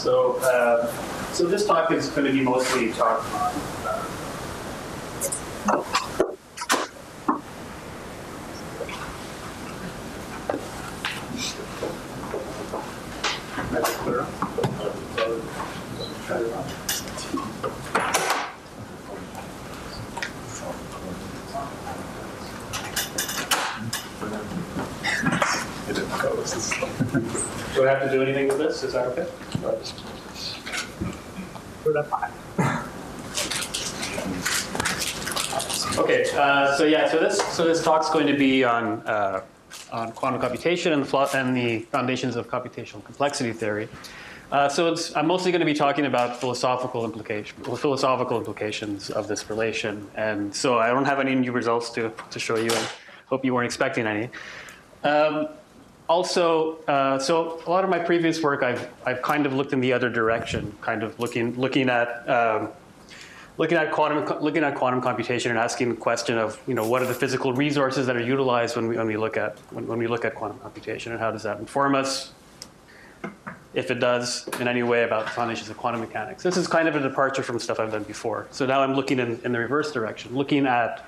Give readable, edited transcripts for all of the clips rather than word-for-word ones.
So this talk is going to be mostly talk on Do I have to do anything with this? Is that okay? Okay. So this talk's going to be on quantum computation and the foundations of computational complexity theory. I'm mostly going to be talking about philosophical implications of this relation, and so I don't have any new results to show you. I hope you weren't expecting any. So a lot of my previous work, I've kind of looked in the other direction, kind of looking at quantum computation and asking the question of, what are the physical resources that are utilized when we look at quantum computation, and how does that inform us, if it does in any way, about the foundations of quantum mechanics. This is kind of a departure from stuff I've done before. So now I'm looking in the reverse direction, looking at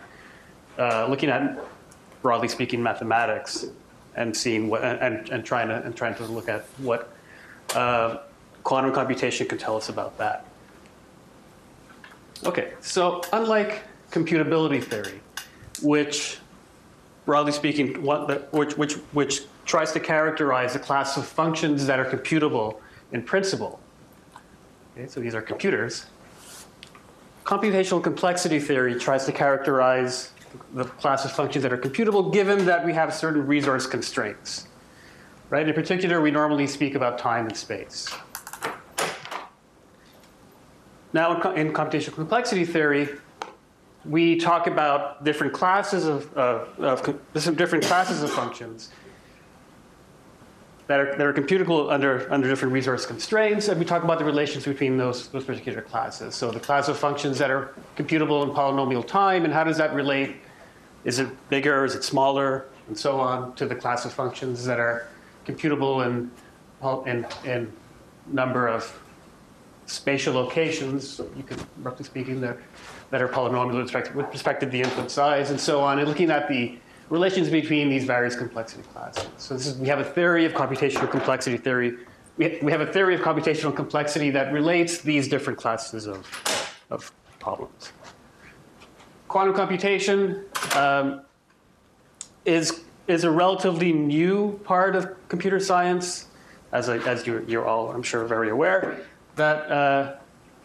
broadly speaking mathematics, and seeing what and trying to look at what quantum computation can tell us about that. Okay, so unlike computability theory, which broadly speaking, which tries to characterize a class of functions that are computable in principle. Okay, so these are computers. Computational complexity theory tries to characterize the class of functions that are computable given that we have certain resource constraints. Right? In particular, we normally speak about time and space. Now, in computational complexity theory, we talk about different classes of functions that are computable under different resource constraints, and we talk about the relations between those particular classes. So the class of functions that are computable in polynomial time, and how does that relate? Is it bigger? Is it smaller? And so on, to the class of functions that are computable in number of spatial locations, you could, roughly speaking, that are polynomial with respect to the input size, and so on, and looking at the relations between these various complexity classes. So we have a theory of computational complexity theory. We have a theory of computational complexity that relates these different classes of problems. Quantum computation is a relatively new part of computer science, as you're all, I'm sure, very aware. That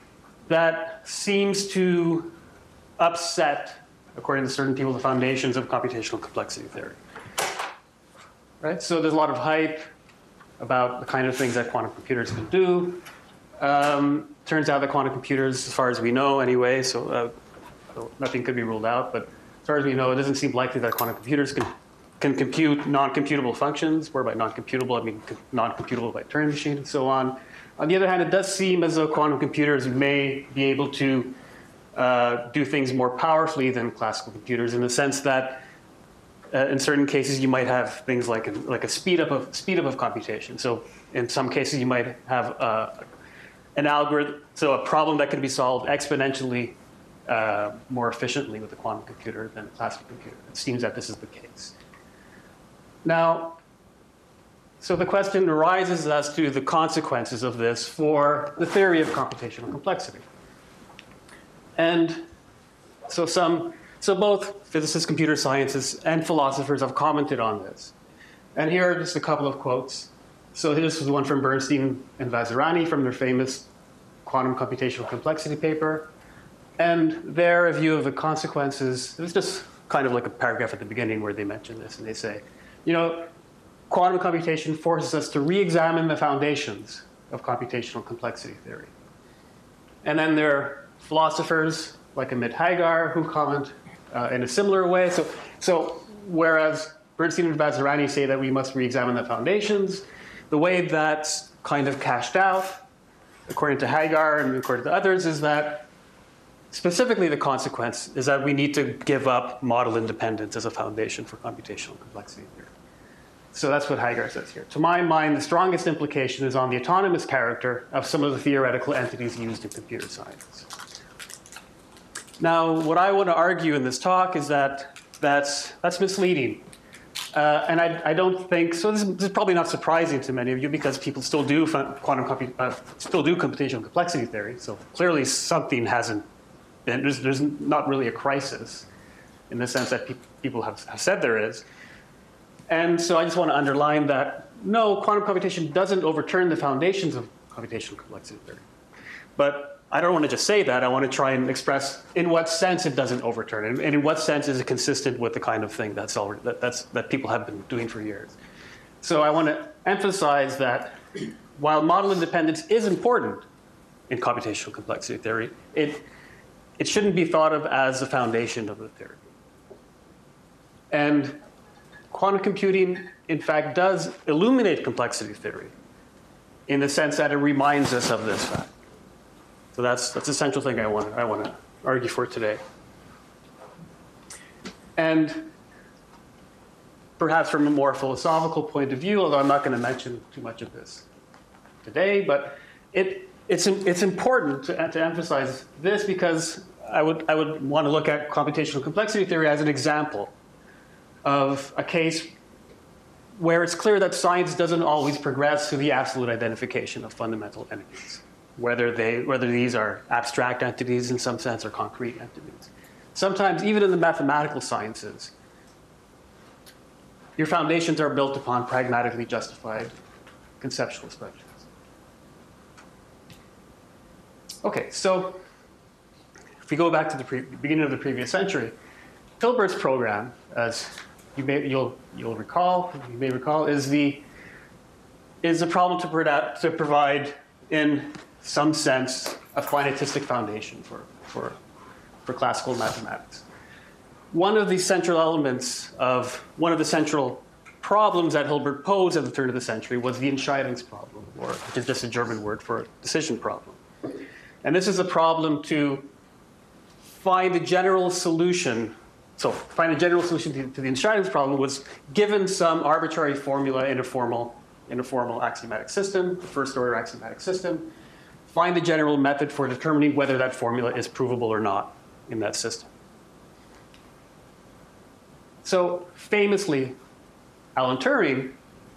seems to upset, according to certain people, the foundations of computational complexity theory. Right? So there's a lot of hype about the kind of things that quantum computers can do. Turns out that quantum computers, as far as we know anyway, so nothing could be ruled out, but as far as we know, it doesn't seem likely that quantum computers can compute non-computable functions, whereby non-computable, I mean non-computable by Turing machine, and so on. On the other hand, it does seem as though quantum computers may be able to do things more powerfully than classical computers, in the sense that in certain cases you might have things like a speed up of computation. So in some cases you might have an algorithm, so a problem that can be solved exponentially more efficiently with a quantum computer than a classical computer. It seems that this is the case. Now, so the question arises as to the consequences of this for the theory of computational complexity. And so both physicists, computer scientists, and philosophers have commented on this. And here are just a couple of quotes. So this is one from Bernstein and Vazirani from their famous quantum computational complexity paper. And their view of the consequences, it was just kind of like a paragraph at the beginning where they mention this, and they say, quantum computation forces us to re-examine the foundations of computational complexity theory. And then there are philosophers like Amit Hagar who comment in a similar way. So whereas Bernstein and Vazirani say that we must re-examine the foundations, the way that's kind of cashed out, according to Hagar and according to others, is that specifically the consequence is that we need to give up model independence as a foundation for computational complexity theory. So that's what Hagar says here. To my mind, the strongest implication is on the autonomous character of some of the theoretical entities used in computer science. Now, what I want to argue in this talk is that that's misleading. And I don't think, so this is probably not surprising to many of you because people still do computational complexity theory. So clearly something hasn't been, there's not really a crisis in the sense that people have said there is. And so I just want to underline that, no, quantum computation doesn't overturn the foundations of computational complexity theory. But I don't want to just say that. I want to try and express in what sense it doesn't overturn it, and in what sense is it consistent with the kind of thing that people have been doing for years. So I want to emphasize that while model independence is important in computational complexity theory, it shouldn't be thought of as the foundation of the theory. And quantum computing, in fact, does illuminate complexity theory in the sense that it reminds us of this fact. So that's the central thing I want to argue for today. And perhaps from a more philosophical point of view, although I'm not going to mention too much of this today, but it's important to emphasize this because I would want to look at computational complexity theory as an example of a case where it's clear that science doesn't always progress to the absolute identification of fundamental entities, whether these are abstract entities in some sense or concrete entities. Sometimes, even in the mathematical sciences, your foundations are built upon pragmatically justified conceptual structures. Okay, so if we go back to the beginning of the previous century, Hilbert's program, as you may recall, is the problem to provide, in some sense, a finitistic foundation for classical mathematics. One of the central problems that Hilbert posed at the turn of the century was the Entscheidungsproblem, which is just a German word for decision problem. And this is a problem to find a general solution. So find a general solution to the Entscheidungsproblem was given some arbitrary formula in a formal axiomatic system, the first order axiomatic system, find the general method for determining whether that formula is provable or not in that system. So famously, Alan Turing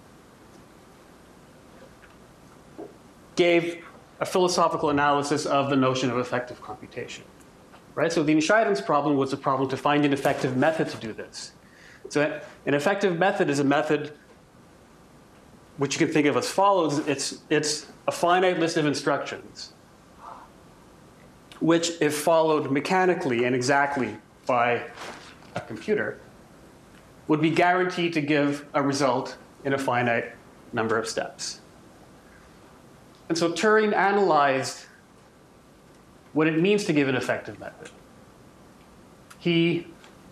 gave a philosophical analysis of the notion of effective computation. Right? So the Entscheidungsproblem was a problem to find an effective method to do this. So an effective method is a method which you can think of as follows. It's a finite list of instructions, which, if followed mechanically and exactly by a computer, would be guaranteed to give a result in a finite number of steps. And so Turing analyzed what it means to give an effective method. He,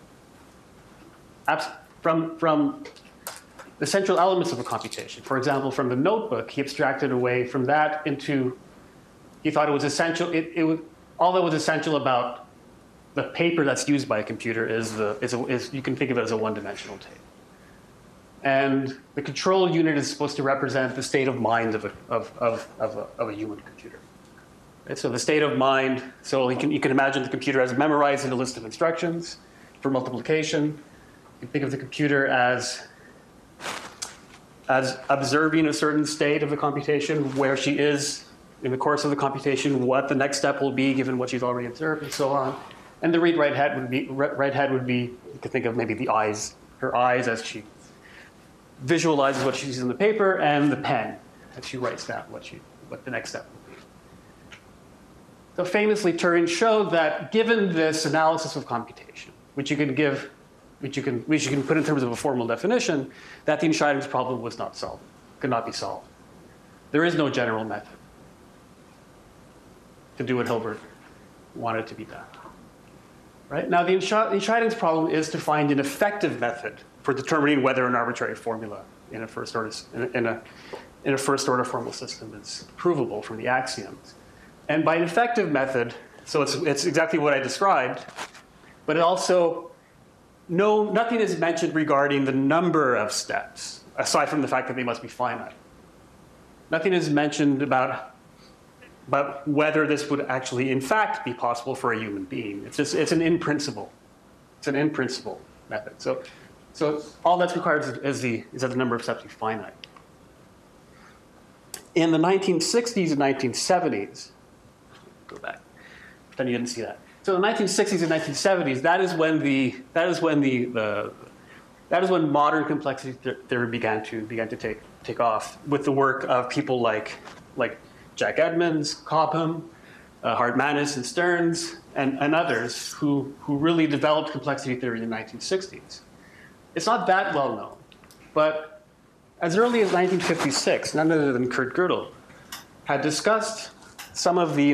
from the central elements of a computation, for example, from the notebook, he abstracted away from that into, he thought it was essential, all that was essential about the paper that's used by a computer is you can think of it as a one-dimensional tape. And the control unit is supposed to represent the state of mind of a human computer. Right? So the state of mind, so you can imagine the computer as memorizing a list of instructions for multiplication. You can think of the computer as observing a certain state of the computation, where she is in the course of the computation, what the next step will be given what she's already observed, and so on. And the read-write head would be, you could think of maybe the eyes, her eyes as she visualizes what she sees in the paper, and the pen as she writes down what the next step will be. So famously, Turing showed that given this analysis of computation, which you can put in terms of a formal definition, that the Entscheidungsproblem was not solved, could not be solved. There is no general method to do what Hilbert wanted to be done. Right? Now, the Entscheidungsproblem is to find an effective method for determining whether an arbitrary formula in a first order formal system is provable from the axioms. And by an effective method, so it's exactly what I described, but it also, nothing is mentioned regarding the number of steps aside from the fact that they must be finite. Nothing is mentioned about whether this would actually, in fact, be possible for a human being. It's an in principle. It's an in principle method. So all that's required is that the number of steps be finite. In the 1960s and 1970s, go back, pretend you didn't see that. So in the 1960s and 1970s, that is when modern complexity theory began to take off with the work of people like Jack Edmonds, Cobham, Hartmanis and Stearns, and others who really developed complexity theory in the 1960s. It's not that well known, but as early as 1956, none other than Kurt Gödel had discussed some of the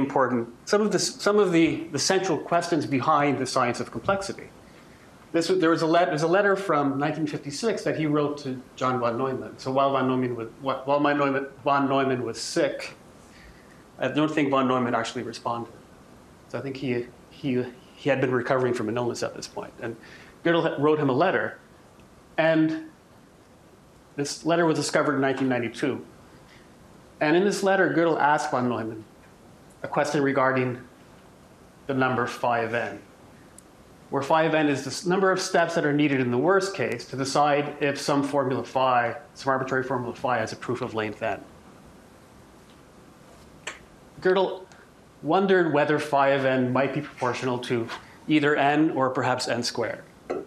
central questions behind the science of complexity. There's a letter from 1956 that he wrote to John von Neumann. So while von Neumann was sick, I don't think von Neumann actually responded. So I think he had been recovering from an illness at this point. And Gödel wrote him a letter, and this letter was discovered in 1992. And in this letter, Gödel asked von Neumann a question regarding the number phi of n, where phi of n is the number of steps that are needed in the worst case to decide if some arbitrary formula phi has a proof of length n. Gödel wondered whether phi of n might be proportional to either n or perhaps n squared.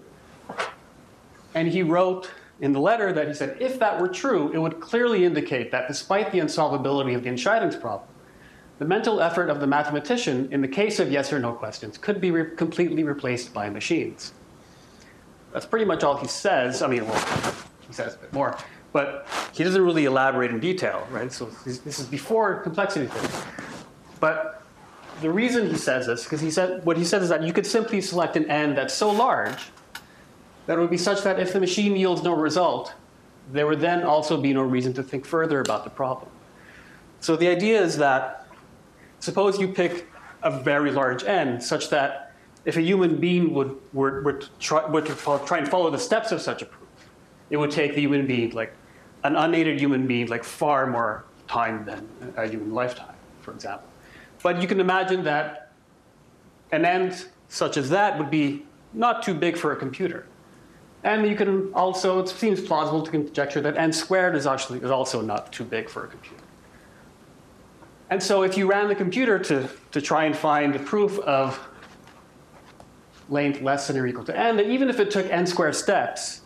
And he wrote in the letter that he said, if that were true, it would clearly indicate that despite the unsolvability of the Entscheidungs problem, the mental effort of the mathematician in the case of yes or no questions could be completely replaced by machines. That's pretty much all he says. I mean, well, he says a bit more, but he doesn't really elaborate in detail, right? So this is before complexity theory. But the reason he says this, because what he says is that you could simply select an n that's so large that it would be such that if the machine yields no result, there would then also be no reason to think further about the problem. So the idea is that suppose you pick a very large n such that if a human being would try and follow the steps of such a proof, it would take the human being, like an unaided human being, like far more time than a human lifetime, for example. But you can imagine that an n such as that would be not too big for a computer. And you can also, it seems plausible to conjecture that n squared is also not too big for a computer. And so if you ran the computer to try and find the proof of length less than or equal to n, that even if it took n squared steps,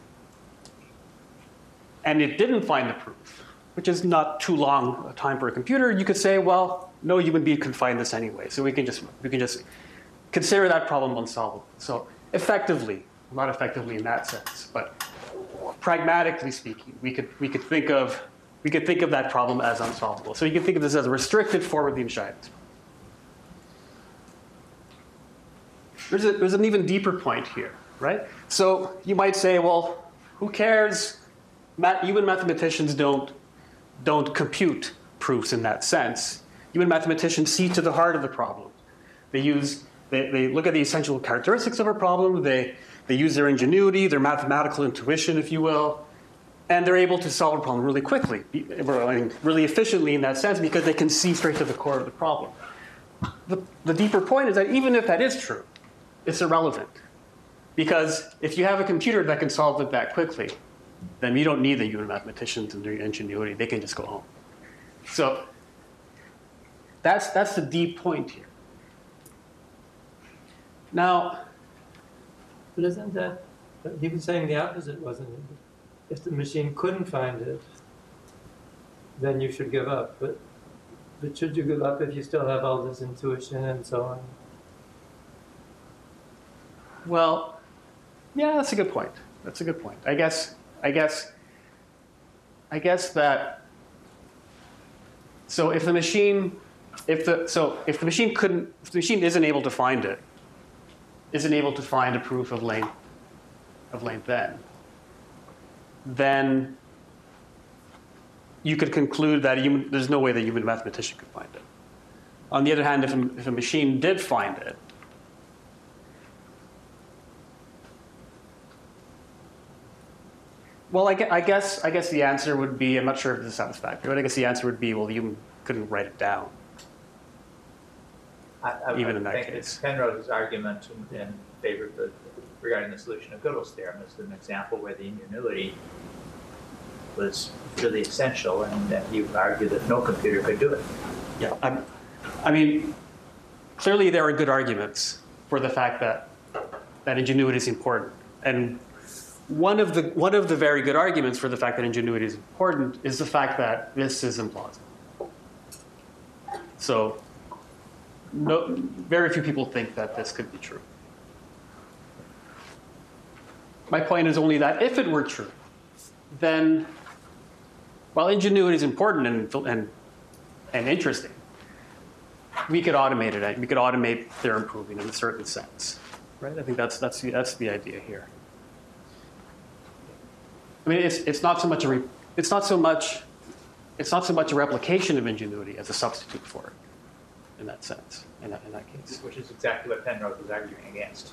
and it didn't find the proof, which is not too long a time for a computer, you could say, well, no human being can find this anyway. So we can just consider that problem unsolvable. So effectively, not effectively in that sense, but pragmatically speaking, we could think of that problem as unsolvable. So you can think of this as a restricted form of the Entscheidungs. There's an even deeper point here, right? So you might say, well, who cares? Human mathematicians don't compute proofs in that sense. Human mathematicians see to the heart of the problem. They look at the essential characteristics of a problem. They use their ingenuity, their mathematical intuition, if you will, and they're able to solve a problem really quickly, really efficiently in that sense, because they can see straight to the core of the problem. The deeper point is that even if that is true, it's irrelevant. Because if you have a computer that can solve it that quickly, then you don't need the human mathematicians and their ingenuity. They can just go home. So that's the deep point here. Now, but isn't that, he was saying the opposite, wasn't it? If the machine couldn't find it, then you should give up. But should you give up if you still have all this intuition and so on? Well, yeah, that's a good point. That's a good point. I guess that, so if the machine isn't able to find it, isn't able to find a proof of length n, then you could conclude that there's no way that a human mathematician could find it. On the other hand, if a machine did find it, Well, I guess the answer would be, I'm not sure if this is satisfactory, but I guess the answer would be, well, you couldn't write it down. I Even in that think case. that Penrose's argument in favor of regarding the solution of Gödel's theorem is an example where the ingenuity was really essential, and that you argue that no computer could do it. Yeah, I mean, clearly there are good arguments for the fact that ingenuity is important. And one of the very good arguments for the fact that ingenuity is important is the fact that this is implausible. So very few people think that this could be true. My point is only that if it were true, then while ingenuity is important and interesting, we could automate it. We could automate theorem proving in a certain sense, right? I think that's the idea here. I mean, it's not so much a replication of ingenuity as a substitute for it, in that sense, in that case. Which is exactly what Penrose was arguing against.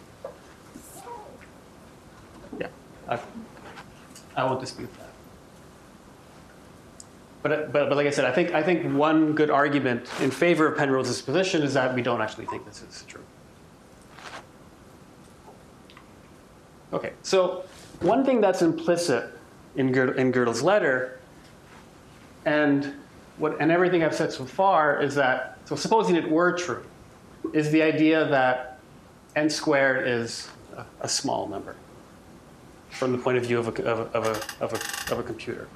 Yeah, I won't dispute that. But like I said, I think one good argument in favor of Penrose's position is that we don't actually think this is true. Okay, so one thing that's implicit in Gödel's letter, and everything I've said so far is that, so supposing it were true, is the idea that n squared is a small number from the point of view of a computer.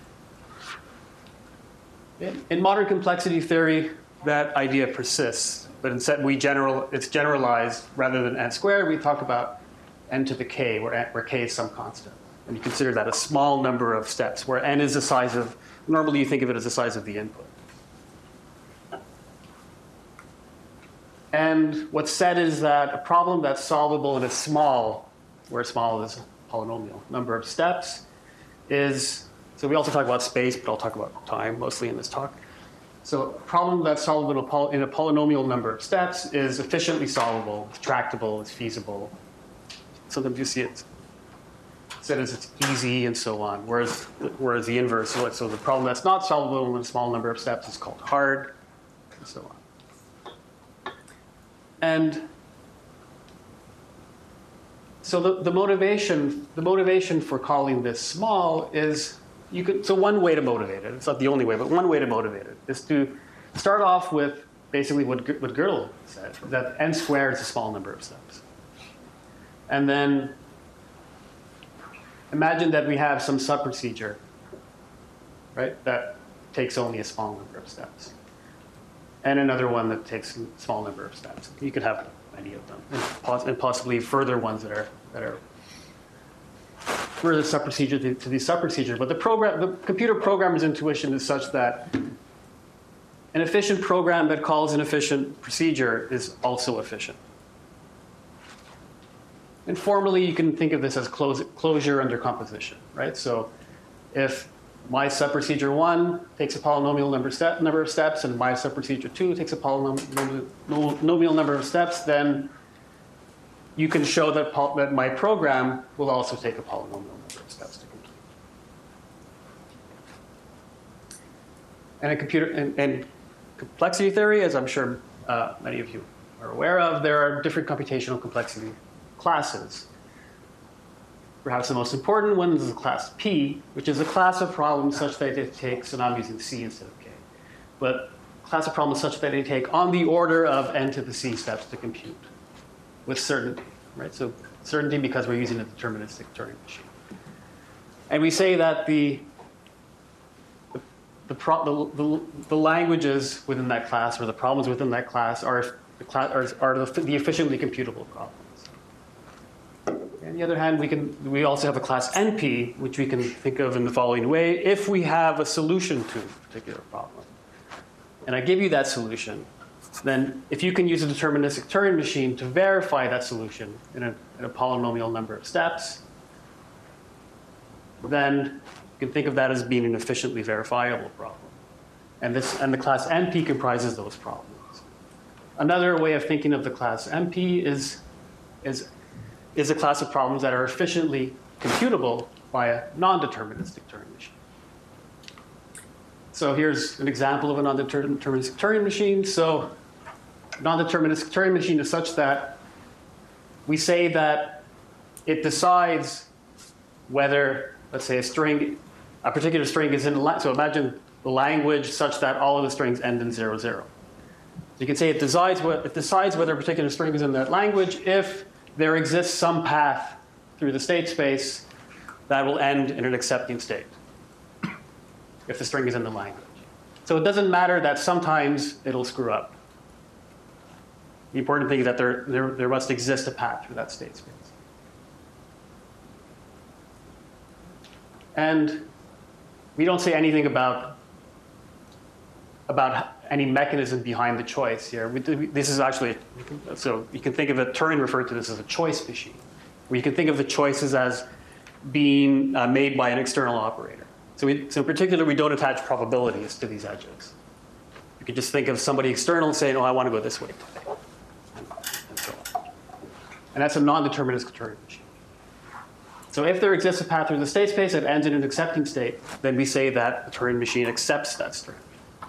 In modern complexity theory, that idea persists, but instead it's generalized. Rather than n squared, we talk about n to the k, where k is some constant. And you consider that a small number of steps, where n is the size of, normally you think of it as the size of the input. And what's said is that a problem that's solvable in a small, where small is a polynomial, number of steps is, so we also talk about space, but I'll talk about time mostly in this talk. So a problem that's solvable in a polynomial number of steps is efficiently solvable, it's tractable, it's feasible. Sometimes you see it said as it's easy and so on, whereas the inverse, so the problem that's not solvable in a small number of steps is called hard, and so on. And so the motivation for calling this small is, so one way to motivate it, it's not the only way, but one way to motivate it is to start off with basically what Gödel said, that n squared is a small number of steps. And then imagine that we have some subprocedure, right, that takes only a small number of steps. And another one that takes a small number of steps. You could have many of them, and possibly further ones that are further subprocedure to the subprocedure. But the computer programmer's intuition is such that an efficient program that calls an efficient procedure is also efficient. And formally, you can think of this as closure under composition, right? So if my subprocedure 1 takes a polynomial number of steps, and my subprocedure 2 takes a polynomial number of steps, then you can show that my program will also take a polynomial number of steps to complete. And in complexity theory, as I'm sure many of you are aware of, there are different computational complexity classes. Perhaps the most important one is the class P, which is a class of problems such that it takes, and I'm using C instead of K, but class of problems such that they take on the order of n to the C steps to compute with certainty, right? So certainty because we're using a deterministic Turing machine. And we say that the languages within that class, or the problems within that class, are the efficiently computable problems. On the other hand, we also have a class NP, which we can think of in the following way: if we have a solution to a particular problem, and I give you that solution, then if you can use a deterministic Turing machine to verify that solution in a polynomial number of steps, then you can think of that as being an efficiently verifiable problem. And the class NP comprises those problems. Another way of thinking of the class NP is a class of problems that are efficiently computable by a non-deterministic Turing machine. So here's an example of a non-deterministic Turing machine. So non-deterministic Turing machine is such that we say that it decides whether, let's say, a particular string is in, so imagine the language such that all of the strings end in 0, 0. So you can say it decides whether a particular string is in that language if there exists some path through the state space that will end in an accepting state, if the string is in the language. So it doesn't matter that sometimes it'll screw up. The important thing is that there must exist a path through that state space. And we don't say anything about any mechanism behind the choice here. This is actually, so you can think of it, Turing referred to this as a choice machine, where you can think of the choices as being made by an external operator. So in particular, we don't attach probabilities to these edges. You can just think of somebody external saying, oh, I want to go this way today, and so on. And that's a non-deterministic Turing machine. So if there exists a path through the state space that ends in an accepting state, then we say that the Turing machine accepts that string.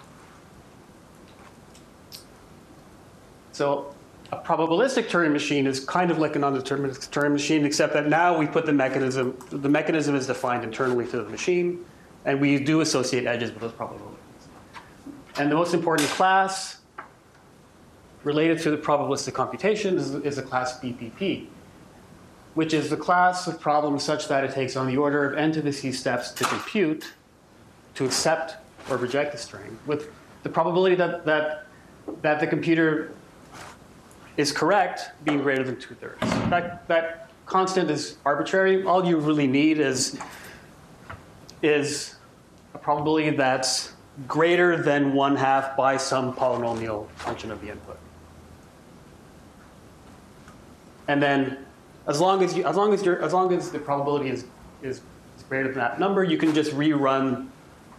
So a probabilistic Turing machine is kind of like a non-deterministic Turing machine, except that now we put the mechanism is defined internally to the machine, and we do associate edges with those probabilities. And the most important class related to the probabilistic computation is the class BPP, which is the class of problems such that it takes on the order of n to the c steps to compute, to accept or reject a string, with the probability that the computer is correct being greater than 2/3. That constant is arbitrary. All you really need is a probability that's greater than 1/2 by some polynomial function of the input. And then as long as the probability is greater than that number, you can just rerun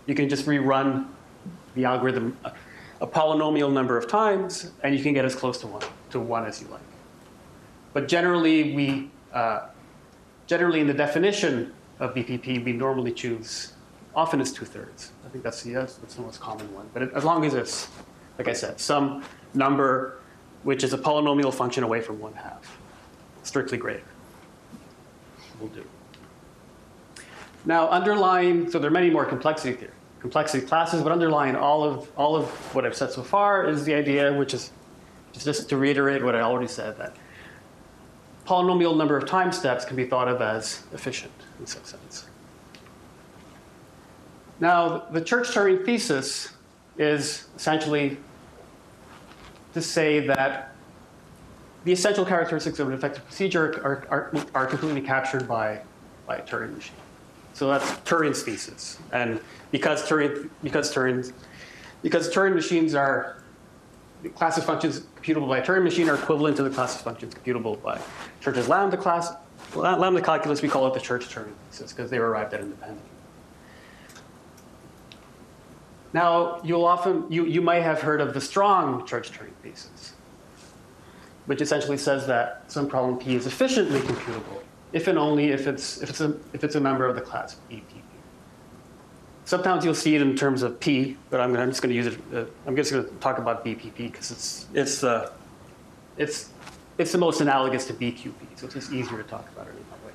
the algorithm a polynomial number of times, and you can get as close to one as you like. But generally, in the definition of BPP, we normally choose, often it's 2/3. I think that's the most common one. But as long as it's, like I said, some number which is a polynomial function away from 1/2, strictly greater, will do. Now, so there are many more complexity classes, but underlying all of what I've said so far is the idea, which is just to reiterate what I already said, that polynomial number of time steps can be thought of as efficient in some sense. Now, the Church-Turing thesis is essentially to say that the essential characteristics of an effective procedure are completely captured by a Turing machine. So that's Turing's thesis. And because Turing machines are, the class of functions computable by a Turing machine are equivalent to the class of functions computable by Church's lambda calculus, we call it the Church-Turing thesis because they were arrived at independently. Now, you might have heard of the strong Church-Turing thesis, which essentially says that some problem P is efficiently computable if and only if it's a member of the class BPP. Sometimes you'll see it in terms of P, but I'm just going to use it. I'm just going to talk about BPP because it's the most analogous to BQP, so it's just easier to talk about it in that way.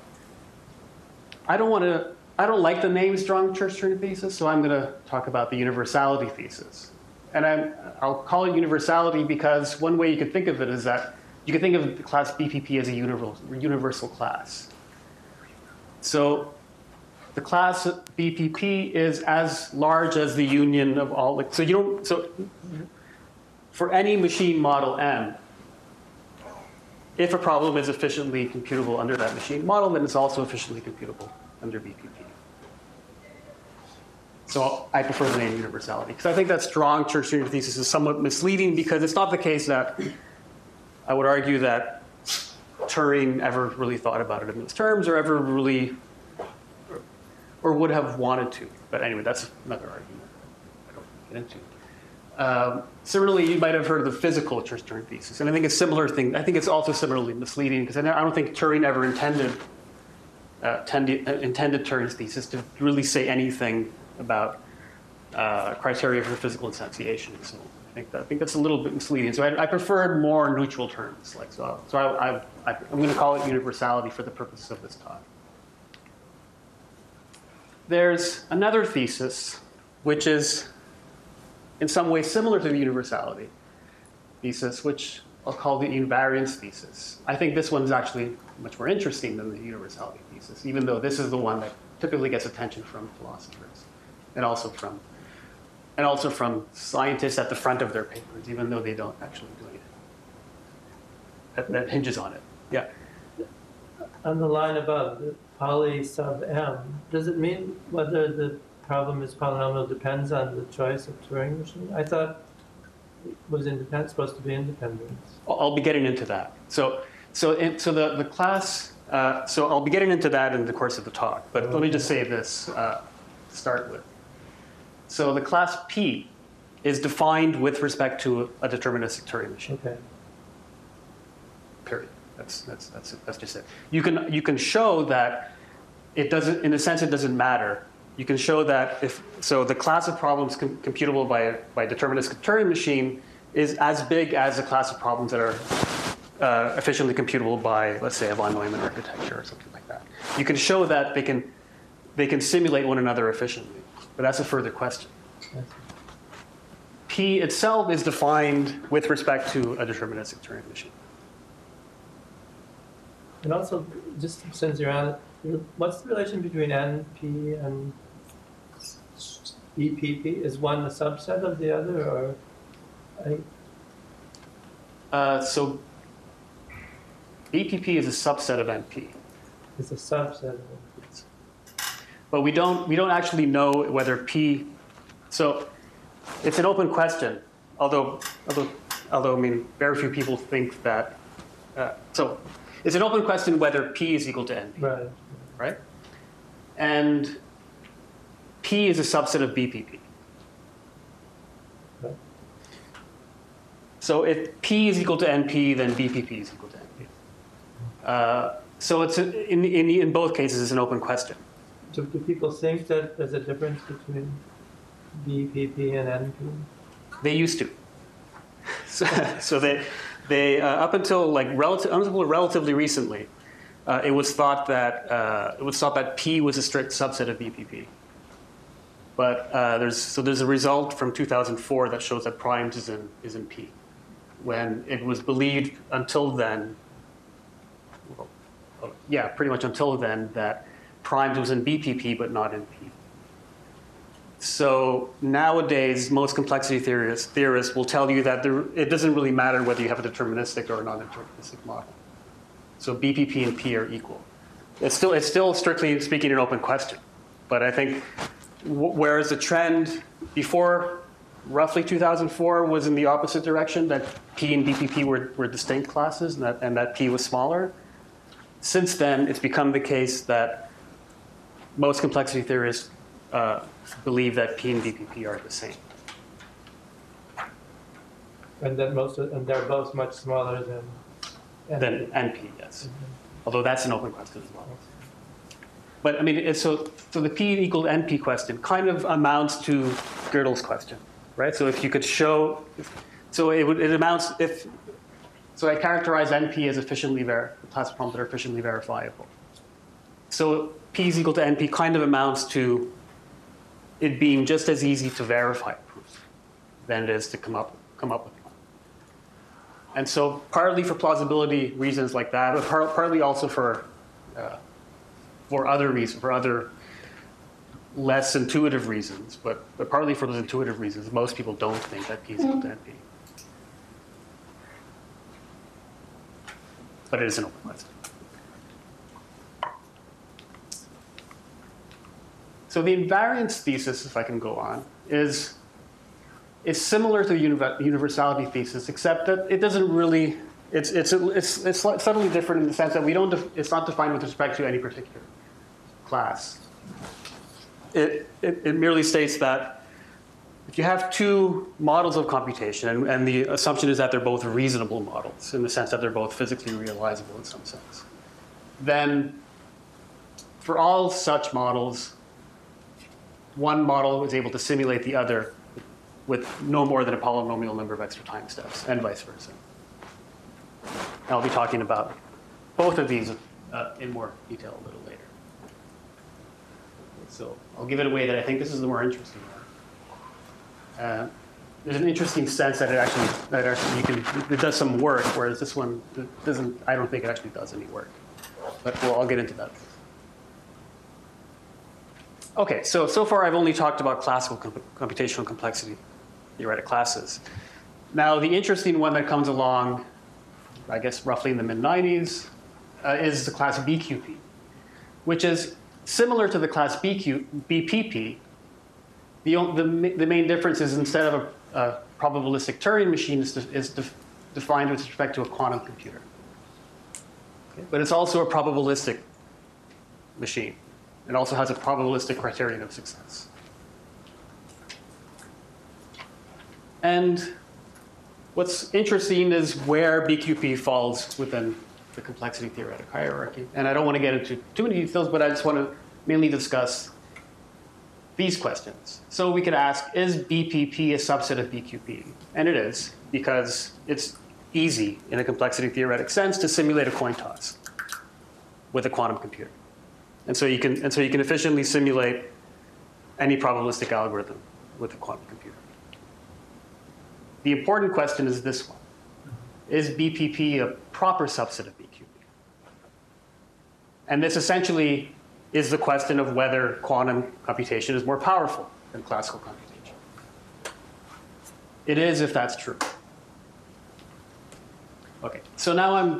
I don't like the name strong Church-Turing thesis, so I'm going to talk about the universality thesis. And I'll call it universality because one way you could think of it is that you can think of the class BPP as a universal class. So the class BPP is as large as the union of all. So for any machine model M, if a problem is efficiently computable under that machine model, then it's also efficiently computable under BPP. So I prefer the name universality because I think that strong Church-Turing thesis is somewhat misleading because it's not the case that I would argue that Turing ever really thought about it in those terms or ever really, or would have wanted to. But anyway, that's another argument I don't get into. Similarly, you might have heard of the physical Church-Turing thesis. And I think it's a similar thing. I think it's also similarly misleading because I don't think Turing ever intended intended Turing's thesis to really say anything about criteria for physical instantiation. So I think that's a little bit misleading. So I prefer more neutral terms. Like I'm going to call it universality for the purposes of this talk. There's another thesis, which is in some way similar to the universality thesis, which I'll call the invariance thesis. I think this one's actually much more interesting than the universality thesis, even though this is the one that typically gets attention from philosophers and also from scientists at the front of their papers, even though they don't actually do anything. That hinges on it. Yeah. On the line above, the poly sub m, does it mean whether the problem is polynomial depends on the choice of Turing machine? I thought it was supposed to be independent. I'll be getting into that. So the class. So I'll be getting into that in the course of the talk. But let me just say this to start with. So the class P is defined with respect to a deterministic Turing machine. Okay. Period. That's just it. You can show that it doesn't. In a sense, it doesn't matter. You can show that the class of problems computable by a deterministic Turing machine is as big as the class of problems that are efficiently computable by, let's say, a von Neumann architecture or something like that. You can show that they can simulate one another efficiently, but that's a further question. P itself is defined with respect to a deterministic Turing machine. And also, just since you're on it, what's the relation between NP and BPP? Is one a subset of the other, or? So BPP is a subset of NP. It's a subset of it. Yes. But we don't actually know whether P. So it's an open question. Although I mean, very few people think that. So it's an open question whether P is equal to NP. Right. Right? And P is a subset of BPP. Right. So if P is equal to NP, then BPP is equal to NP. So it's in both cases, it's an open question. So do people think that there's a difference between BPP and NP? They used to. So they up until relatively recently, it was thought that P was a strict subset of BPP. But there's a result from 2004 that shows that primes is in P, when it was believed until then. Pretty much until then, that primes was in BPP but not in P. So nowadays, most complexity theorists will tell you that it doesn't really matter whether you have a deterministic or a non-deterministic model. So BPP and P are equal. It's still strictly speaking an open question. But I think whereas the trend before roughly 2004 was in the opposite direction, that P and BPP were distinct classes and that P was smaller, since then it's become the case that most complexity theorists believe that P and BPP are the same. And that they're both much smaller than NP, yes. Although that's an open question as well. But I mean, so the P equal NP question kind of amounts to Gödel's question, right? So if you could show, so I characterize NP as class of problems that are efficiently verifiable. So P is equal to NP kind of amounts to it being just as easy to verify a proof than it is to come up with one. And so partly for plausibility reasons like that, but partly also for other reasons, for other less intuitive reasons, but partly for those intuitive reasons, most people don't think that P is equal to NP. But it is an open question. So the invariance thesis, if I can go on, is similar to the universality thesis, except that it doesn't really. It's subtly different in the sense that it's not defined with respect to any particular class. It merely states that if you have two models of computation, and the assumption is that they're both reasonable models in the sense that they're both physically realizable in some sense, then for all such models, one model is able to simulate the other with no more than a polynomial number of extra time steps, and vice versa. I'll be talking about both of these in more detail a little later. So I'll give it away that I think this is the more interesting one. There's an interesting sense that it does some work, whereas this one doesn't. I don't think it actually does any work. But I'll get into that. Okay, so far I've only talked about classical computational complexity theoretic classes. Now the interesting one that comes along, I guess roughly in the mid-90s, is the class BQP, which is similar to the class BPP. The main difference is instead of a probabilistic Turing machine is defined with respect to a quantum computer. Okay? But it's also a probabilistic machine. It also has a probabilistic criterion of success. And what's interesting is where BQP falls within the complexity theoretic hierarchy. And I don't want to get into too many details, but I just want to mainly discuss these questions. So we could ask, is BPP a subset of BQP? And it is, because it's easy in a complexity theoretic sense to simulate a coin toss with a quantum computer. And so you can efficiently simulate any probabilistic algorithm with a quantum computer. The important question is this one. Is BPP a proper subset of BQP? And this essentially is the question of whether quantum computation is more powerful than classical computation. It is if that's true. Okay, so now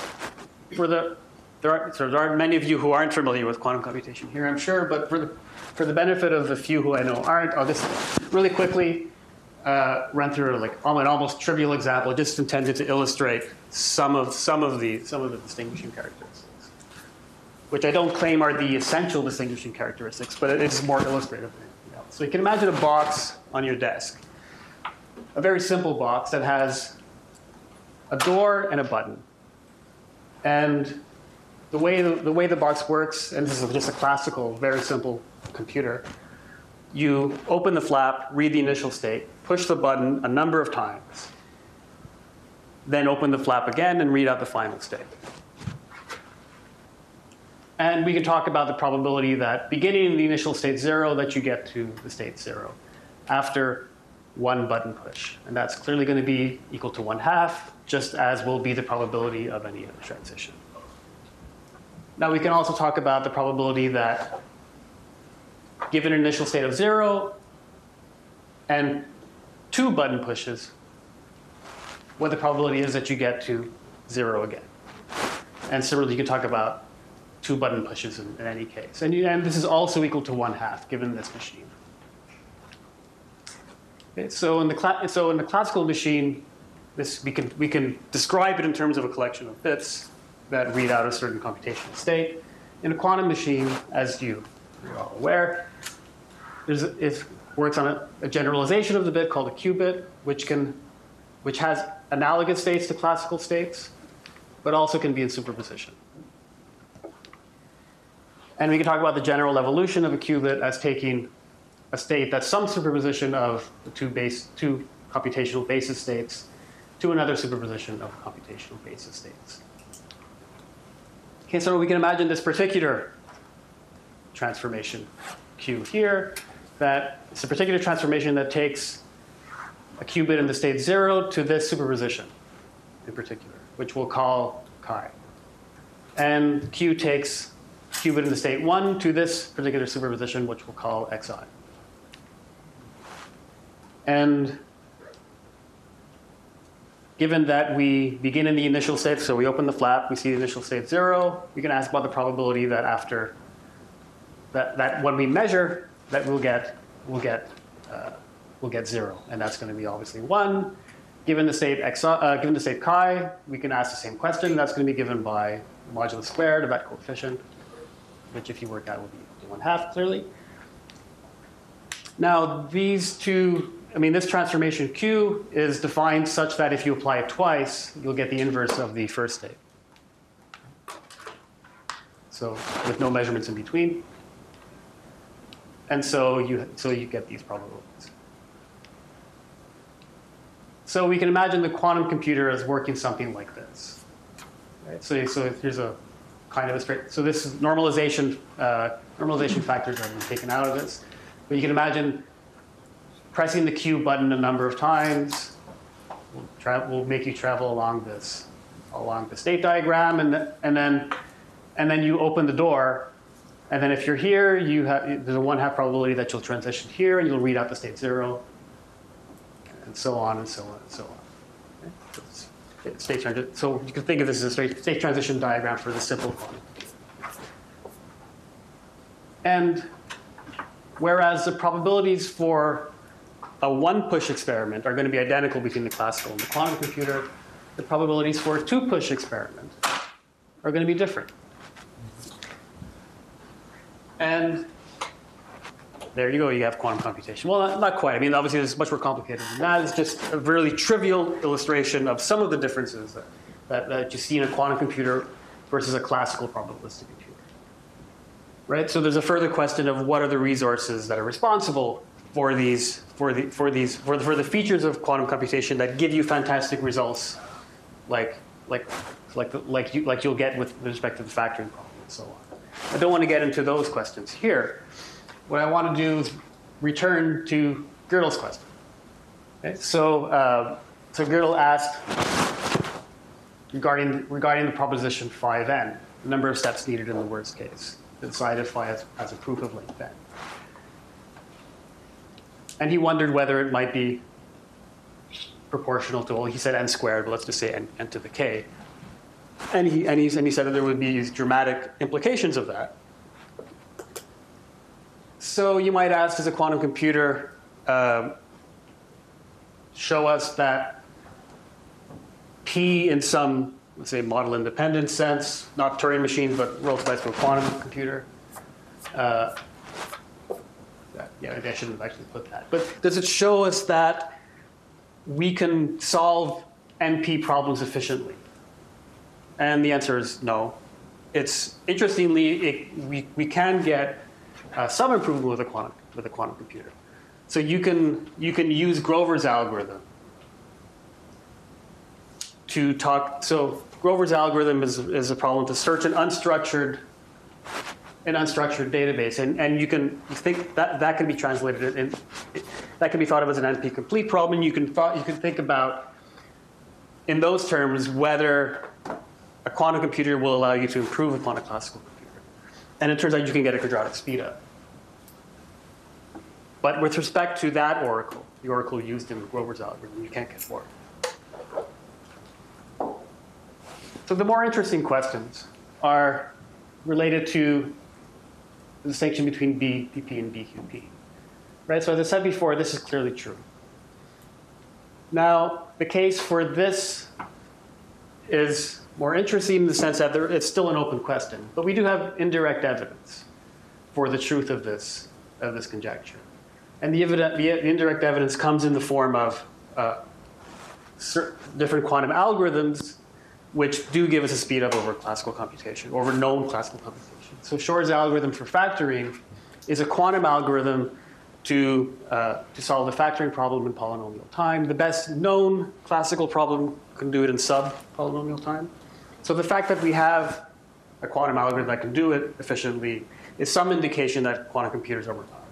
there are many of you who aren't familiar with quantum computation here, I'm sure, but for the benefit of the few who I know aren't, I'll just really quickly run through like an almost trivial example, just intended to illustrate some of the distinguishing characteristics, which I don't claim are the essential distinguishing characteristics, but it's more illustrative than anything else. So you can imagine a box on your desk, a very simple box that has a door and a button. And the way the box works, and this is just a classical, very simple computer, you open the flap, read the initial state, push the button a number of times, then open the flap again and read out the final state. And we can talk about the probability that beginning in the initial state 0 that you get to the state 0 after one button push. And that's clearly going to be equal to 1/2, just as will be the probability of any other transition. Now we can also talk about the probability that given an initial state of 0 and 2 button pushes, what the probability is that you get to 0 again. And similarly, you can talk about 2 button pushes in any case. And this is also equal to 1/2 given this machine. Okay, so in the classical machine, we can describe it in terms of a collection of bits that read out a certain computational state. In a quantum machine, as you're all aware, it works on a generalization of the bit called a qubit, which has analogous states to classical states, but also can be in superposition. And we can talk about the general evolution of a qubit as taking a state that's some superposition of the two computational basis states to another superposition of computational basis states. Okay, so we can imagine this particular transformation Q here, that it's a particular transformation that takes a qubit in the state 0 to this superposition in particular, which we'll call chi. And Q takes qubit in the state 1 to this particular superposition, which we'll call xi. And given that we begin in the initial state, so we open the flap, we see the initial state 0, we can ask about the probability that after that when we measure, that we'll get 0, and that's going to be obviously 1. Given the state chi, we can ask the same question. That's going to be given by the modulus squared of that coefficient, which if you work out will be equal to 1/2 clearly. Now these two, this transformation Q is defined such that if you apply it twice, you'll get the inverse of the first state. so with no measurements in between. And so you get these probabilities. So we can imagine the quantum computer as working something like this. Right? So here's a kind of a straight. So this is normalization. Normalization factors have been taken out of this. But you can imagine pressing the Q button a number of times will make you travel along the state diagram, and then you open the door. And then if you're here, there's a 1/2 probability that you'll transition here, and you'll read out the state 0, and so on and so on and so on. Okay? So you can think of this as a state transition diagram for the simple quantum. And whereas the probabilities for a 1-push experiment are going to be identical between the classical and the quantum computer, the probabilities for a 2-push experiment are going to be different. And there you go, you have quantum computation. Well, not quite. I mean, obviously, it's much more complicated than that. It's just a really trivial illustration of some of the differences that you see in a quantum computer versus a classical probabilistic computer. Right? So there's a further question of what are the resources that are responsible for the features of quantum computation that give you fantastic results, like you'll get with respect to the factoring problem and so on. I don't want to get into those questions here. What I want to do is return to Gödel's question. Okay? So Gödel asked regarding the proposition phi of n, the number of steps needed in the worst case, to decide if phi has a proof of length n. And he wondered whether it might be proportional to, well, he said n squared, but let's just say n to the k. And he said that there would be these dramatic implications of that. So you might ask, does a quantum computer show us that P in some, let's say, model-independent sense, not Turing machines, but relativized to a quantum computer? Yeah, maybe I shouldn't have actually put that. But does it show us that we can solve NP problems efficiently? And the answer is no. It's interestingly, we can get some improvement with a quantum computer. So you can use Grover's algorithm to talk. So Grover's algorithm is a problem to search an unstructured database, and you think that can be translated in, that can be thought of as an NP complete problem. And you can think about in those terms whether a quantum computer will allow you to improve upon a classical computer. And it turns out you can get a quadratic speedup. But with respect to that oracle, the oracle used in Grover's algorithm, you can't get more. So the more interesting questions are related to the distinction between BPP and BQP. Right? So as I said before, this is clearly true. Now, the case for this is more interesting in the sense that it's still an open question, but we do have indirect evidence for the truth of this conjecture. And the indirect evidence comes in the form of different quantum algorithms which do give us a speed up over classical computation, over known classical computation. So Shor's algorithm for factoring is a quantum algorithm to solve the factoring problem in polynomial time. The best known classical problem can do it in sub-polynomial time. So the fact that we have a quantum algorithm that can do it efficiently is some indication that quantum computers are overpowered.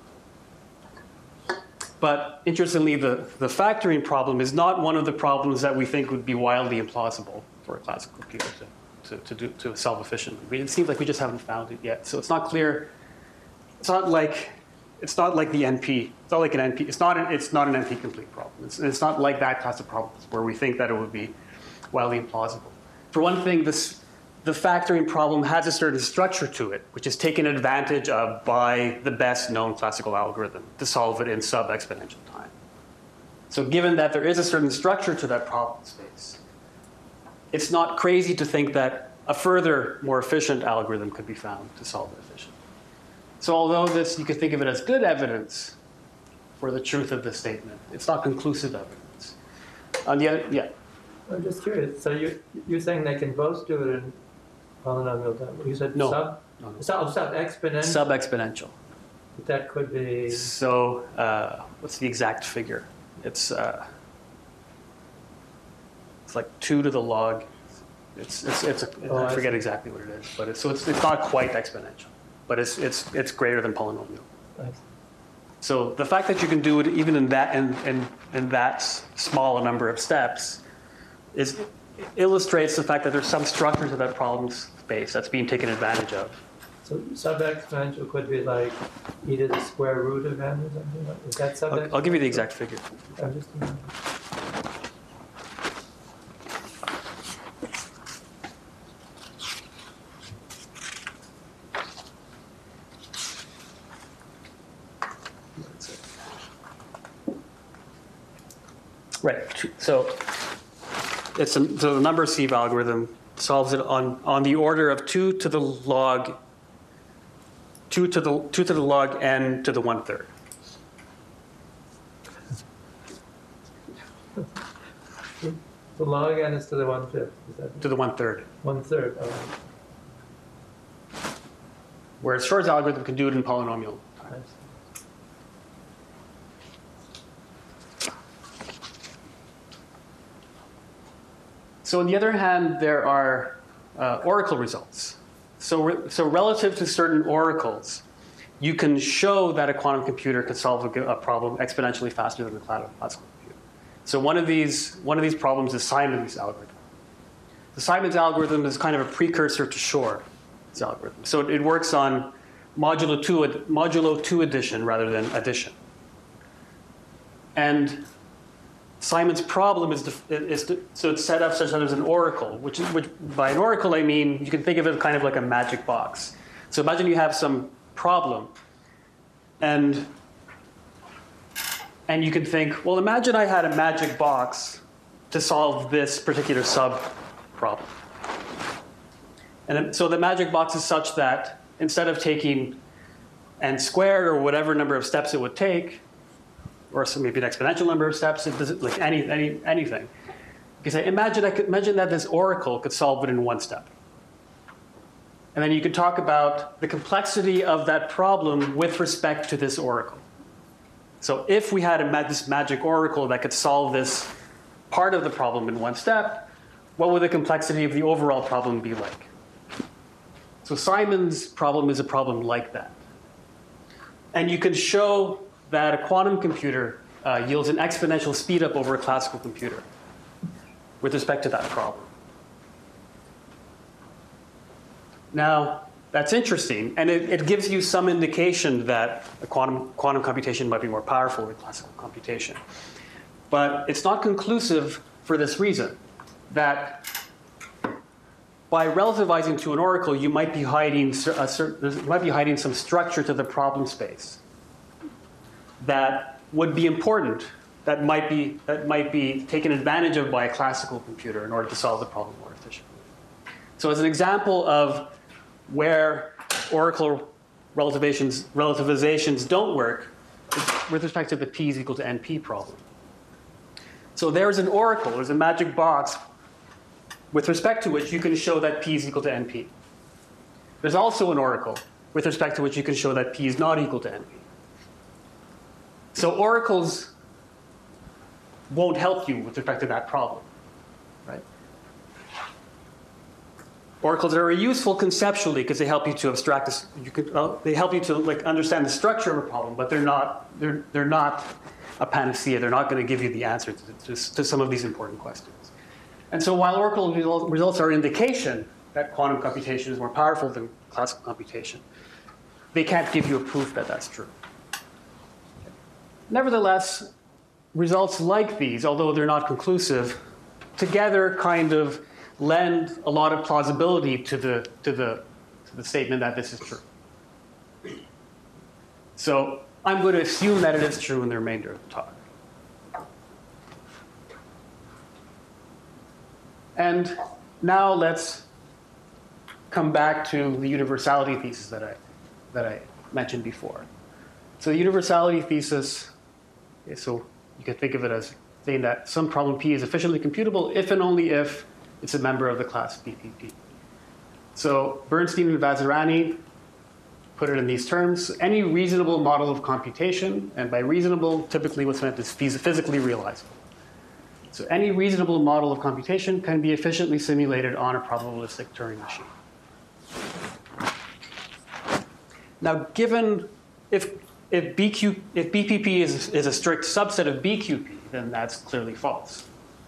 But interestingly, the factoring problem is not one of the problems that we think would be wildly implausible for a classical computer to solve efficiently. It seems like we just haven't found it yet. So it's not clear. It's not like the NP. It's not like an NP. It's not an NP complete problem. It's not like that class of problems where we think that it would be wildly implausible. For one thing, the factoring problem has a certain structure to it, which is taken advantage of by the best known classical algorithm to solve it in sub-exponential time. So given that there is a certain structure to that problem space, it's not crazy to think that a further, more efficient algorithm could be found to solve it efficiently. So although you could think of it as good evidence for the truth of the statement, it's not conclusive evidence. On the other, yeah. I'm just curious. So you're saying they can both do it in polynomial time? You said No. sub? Sub-exponential. Sub-exponential. That could be, So what's the exact figure? It's like 2 to the log. I forget exactly what it is, but it's not quite exponential, but it's greater than polynomial. So the fact that you can do it even in that small a number of steps illustrates the fact that there's some structure to that problem space that's being taken advantage of. so sub-exponential could be like e to the square root of n or something like, is that sub-exponential? I'll give you the exact figure. I'm just, Right. So so the number sieve algorithm solves it on the order of 2 to the log 2 to the log n to the 1/3. the log n is to the 1/5, is that To the 1/3. 1/3? Whereas Shor's algorithm can do it in polynomial time. So on the other hand, there are oracle results. So relative to certain oracles, you can show that a quantum computer can solve a problem exponentially faster than the classical computer. So one of these problems is Simon's algorithm. The Simon's algorithm is kind of a precursor to Shor's algorithm. So it works on modulo 2 addition rather than addition. And Simon's problem so it's set up such that there's an oracle, which by an oracle I mean you can think of it kind of like a magic box. So imagine you have some problem, and you can think, well, imagine I had a magic box to solve this particular sub problem. And so the magic box is such that instead of taking n squared or whatever number of steps it would take, or maybe an exponential number of steps, it doesn't like anything. You can say, imagine that this oracle could solve it in 1 step. And then you could talk about the complexity of that problem with respect to this oracle. So if we had this magic oracle that could solve this part of the problem in 1 step, what would the complexity of the overall problem be like? So Simon's problem is a problem like that. And you can show that a quantum computer yields an exponential speedup over a classical computer with respect to that problem. Now, that's interesting, and it gives you some indication that a quantum computation might be more powerful than classical computation. But it's not conclusive for this reason, that by relativizing to an oracle, you might be hiding some structure to the problem space that would be important, that might be taken advantage of by a classical computer in order to solve the problem more efficiently. So as an example of where oracle relativizations don't work, with respect to the p is equal to np problem. So there's an oracle, there's a magic box with respect to which you can show that p is equal to np. There's also an oracle with respect to which you can show that p is not equal to np. So oracles won't help you with respect to that problem, right? Oracles are useful conceptually because they help you to abstract this. They help you to understand the structure of a problem, but they're not a panacea. They're not going to give you the answer to some of these important questions. And so while oracle results are an indication that quantum computation is more powerful than classical computation, they can't give you a proof that that's true. Nevertheless, results like these, although they're not conclusive, together kind of lend a lot of plausibility to the statement that this is true. So I'm going to assume that it is true in the remainder of the talk. And now let's come back to the universality thesis that I mentioned before. So the universality thesis, so you can think of it as saying that some problem P is efficiently computable if and only if it's a member of the class BPP. So Bernstein and Vazirani put it in these terms, any reasonable model of computation, and by reasonable, typically what's meant is physically realizable. So any reasonable model of computation can be efficiently simulated on a probabilistic Turing machine. Now, given if BPP is a strict subset of BQP, then that's clearly false.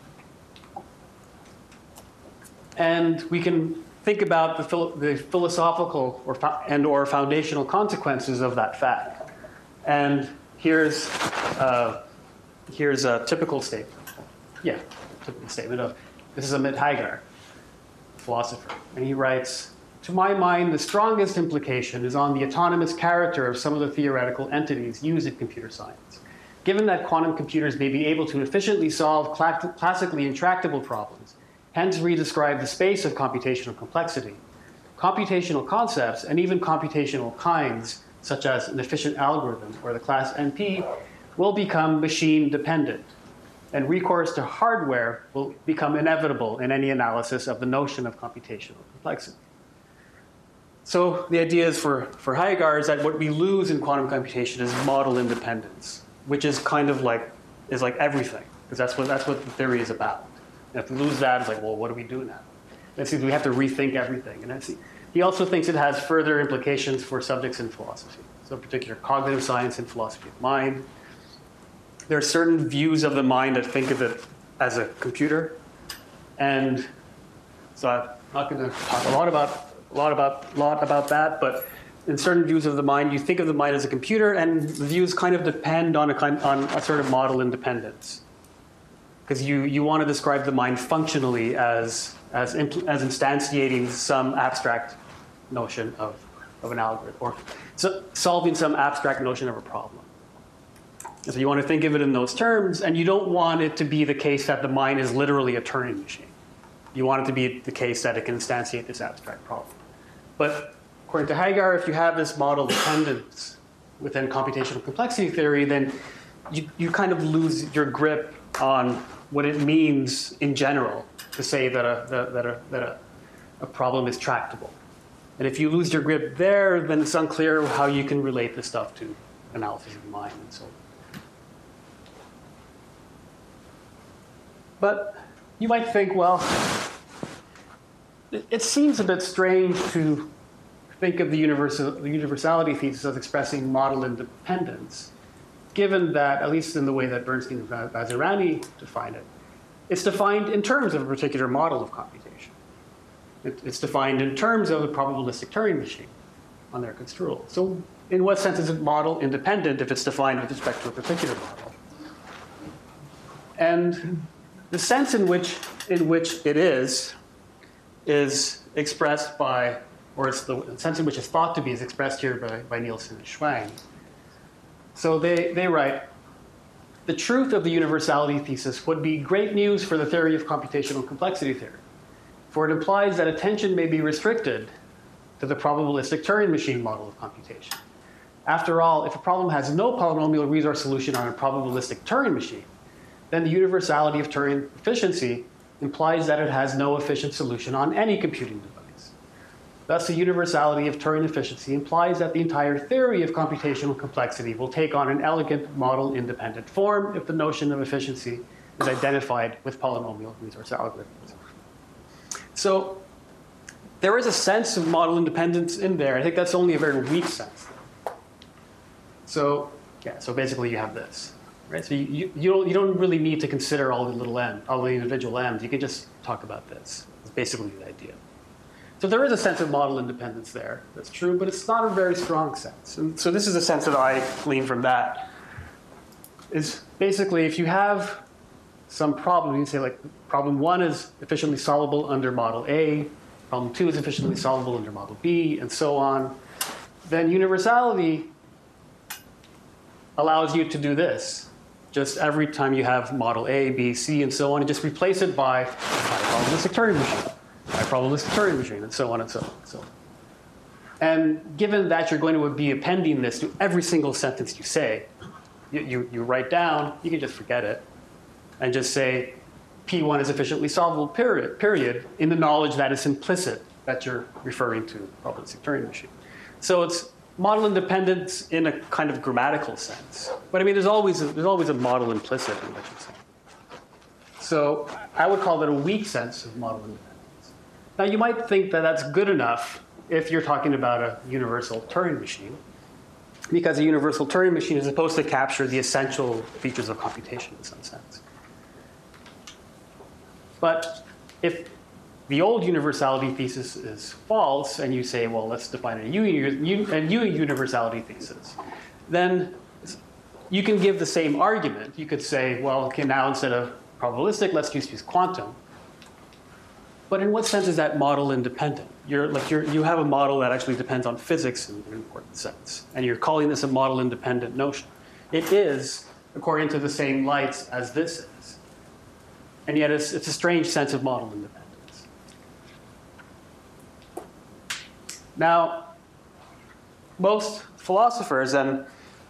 And we can think about the philosophical or foundational consequences of that fact. And here's a typical statement. Yeah, typical statement of, this is Amit Hagar, philosopher. And he writes, "To my mind, the strongest implication is on the autonomous character of some of the theoretical entities used in computer science. Given that quantum computers may be able to efficiently solve classically intractable problems, hence redescribe the space of computational complexity, computational concepts and even computational kinds, such as an efficient algorithm or the class NP, will become machine dependent, and recourse to hardware will become inevitable in any analysis of the notion of computational complexity." So the idea is for Hagar is that what we lose in quantum computation is model independence, which is kind of like everything, because that's what the theory is about. And if we lose that, it's like, well, what do we do now? And see, we have to rethink everything. And he also thinks it has further implications for subjects in philosophy, so in particular cognitive science and philosophy of mind. There are certain views of the mind that think of it as a computer, and so I'm not going to talk a lot about that, but in certain views of the mind, you think of the mind as a computer, and the views kind of depend on a sort of model independence, because you want to describe the mind functionally as instantiating some abstract notion of an algorithm, or solving some abstract notion of a problem. So you want to think of it in those terms, and you don't want it to be the case that the mind is literally a Turing machine. You want it to be the case that it can instantiate this abstract problem. But according to Hagar, if you have this model dependence within computational complexity theory, then you kind of lose your grip on what it means in general to say that a problem is tractable. And if you lose your grip there, then it's unclear how you can relate this stuff to analysis of the mind and so on. But you might think, well, it seems a bit strange to think of the universality thesis as expressing model independence, given that, at least in the way that Bernstein and Vazirani define it, it's defined in terms of a particular model of computation. It's defined in terms of the probabilistic Turing machine on their construal. So in what sense is it model independent if it's defined with respect to a particular model? And the sense in which it is expressed by, or it's the sense in which it's thought to be is expressed here by Nielsen and Schwang. So they write, "The truth of the universality thesis would be great news for the theory of computational complexity theory, for it implies that attention may be restricted to the probabilistic Turing machine model of computation. After all, if a problem has no polynomial resource solution on a probabilistic Turing machine, then the universality of Turing efficiency implies that it has no efficient solution on any computing device. Thus, the universality of Turing efficiency implies that the entire theory of computational complexity will take on an elegant model-independent form if the notion of efficiency is identified with polynomial resource algorithms." So there is a sense of model independence in there. I think that's only a very weak sense. So basically you have this. Right? So you don't really need to consider all the individual m's. You can just talk about this. It's basically the idea. So there is a sense of model independence there. That's true, but it's not a very strong sense. And so this is a sense that I glean from that. Is basically if you have some problem, you can say like problem 1 is efficiently solvable under model A, problem 2 is efficiently solvable under model B, and so on. Then universality allows you to do this. Just every time you have model A, B, C, and so on, you just replace it by probabilistic Turing machine, by probabilistic Turing machine, and so on and so on and so on. And given that you're going to be appending this to every single sentence you say, you write down, you can just forget it, and just say P1 is efficiently solvable, period, in the knowledge that it's implicit that you're referring to probabilistic Turing machine. So it's model independence in a kind of grammatical sense. But I mean, there's always a model implicit in what you're saying. So I would call that a weak sense of model independence. Now, you might think that that's good enough if you're talking about a universal Turing machine, because a universal Turing machine is supposed to capture the essential features of computation in some sense. But if the old universality thesis is false, and you say, well, let's define a new universality thesis, then you can give the same argument. You could say, well, okay, now instead of probabilistic, let's just use quantum. But in what sense is that model independent? You have a model that actually depends on physics in an important sense, and you're calling this a model independent notion. It is, according to the same lights as this is. And yet it's a strange sense of model independence. Now, most philosophers and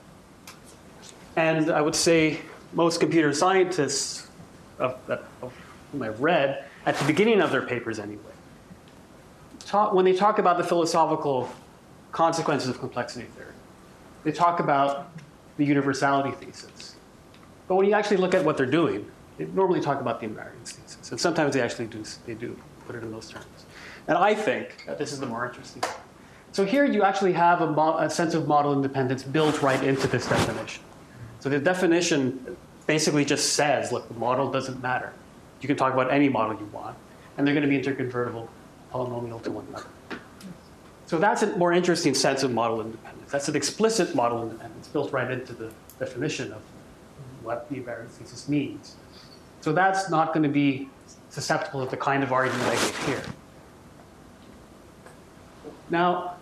I would say most computer scientists of whom I've read, at the beginning of their papers anyway, when they talk about the philosophical consequences of complexity theory, they talk about the universality thesis. But when you actually look at what they're doing, they normally talk about the invariance thesis. And sometimes they actually do put it in those terms. And I think that this is the more interesting thing. So here you actually have a sense of model independence built right into this definition. So the definition basically just says, look, the model doesn't matter. You can talk about any model you want, and they're going to be interconvertible, polynomial to one another. So that's a more interesting sense of model independence. That's an explicit model independence built right into the definition of what the invariance thesis means. So that's not going to be susceptible of the kind of argument I gave here. Now,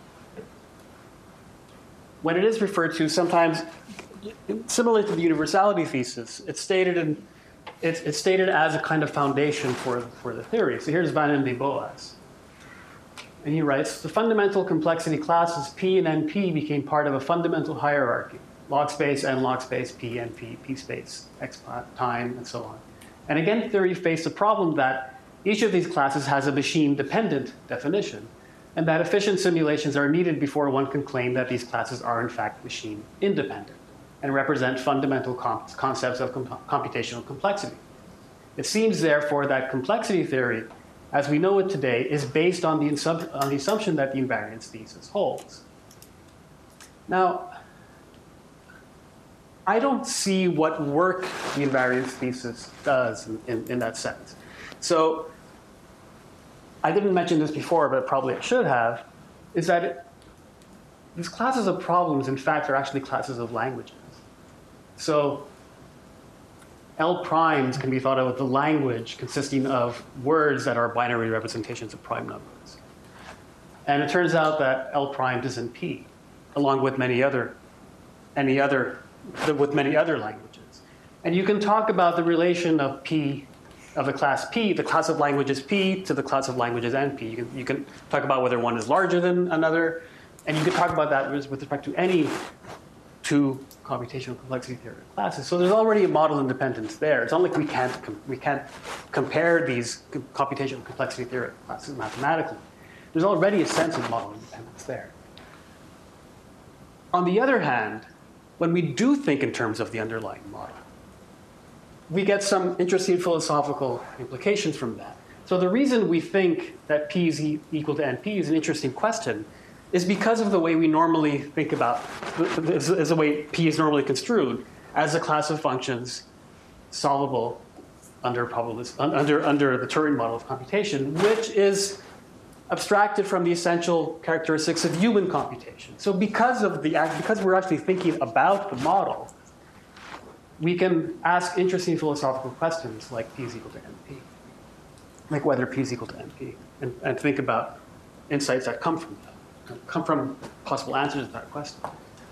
when it is referred to, sometimes similar to the universality thesis, it's stated as a kind of foundation for the theory. So here's Van de Boas. And he writes, the fundamental complexity classes P and NP became part of a fundamental hierarchy, log space, N log space, P, NP, P space, X time, and so on. And again, theory faced a problem that each of these classes has a machine-dependent definition, and that efficient simulations are needed before one can claim that these classes are in fact machine-independent and represent fundamental concepts of computational complexity. It seems, therefore, that complexity theory, as we know it today, is based on the assumption that the invariance thesis holds. Now, I don't see what work the invariance thesis does in that sense. So I didn't mention this before, but probably I should have, is that these classes of problems, in fact, are actually classes of languages. So L primes can be thought of as the language consisting of words that are binary representations of prime numbers. And it turns out that L prime is in P, along with many other languages. And you can talk about the relation of P, of the class P, the class of languages P, to the class of languages NP. You can talk about whether one is larger than another, and you can talk about that with respect to any two computational complexity theory classes. So there's already a model independence there. It's not like we can't compare these computational complexity theory classes mathematically. There's already a sense of model independence there. On the other hand, when we do think in terms of the underlying model, we get some interesting philosophical implications from that. So the reason we think that P is equal to NP is an interesting question is because of the way we normally think about, is the way P is normally construed as a class of functions solvable under the Turing model of computation, which is abstracted from the essential characteristics of human computation. So because we're actually thinking about the model, we can ask interesting philosophical questions like P is equal to NP, like whether P is equal to NP, and think about insights that come from possible answers to that question.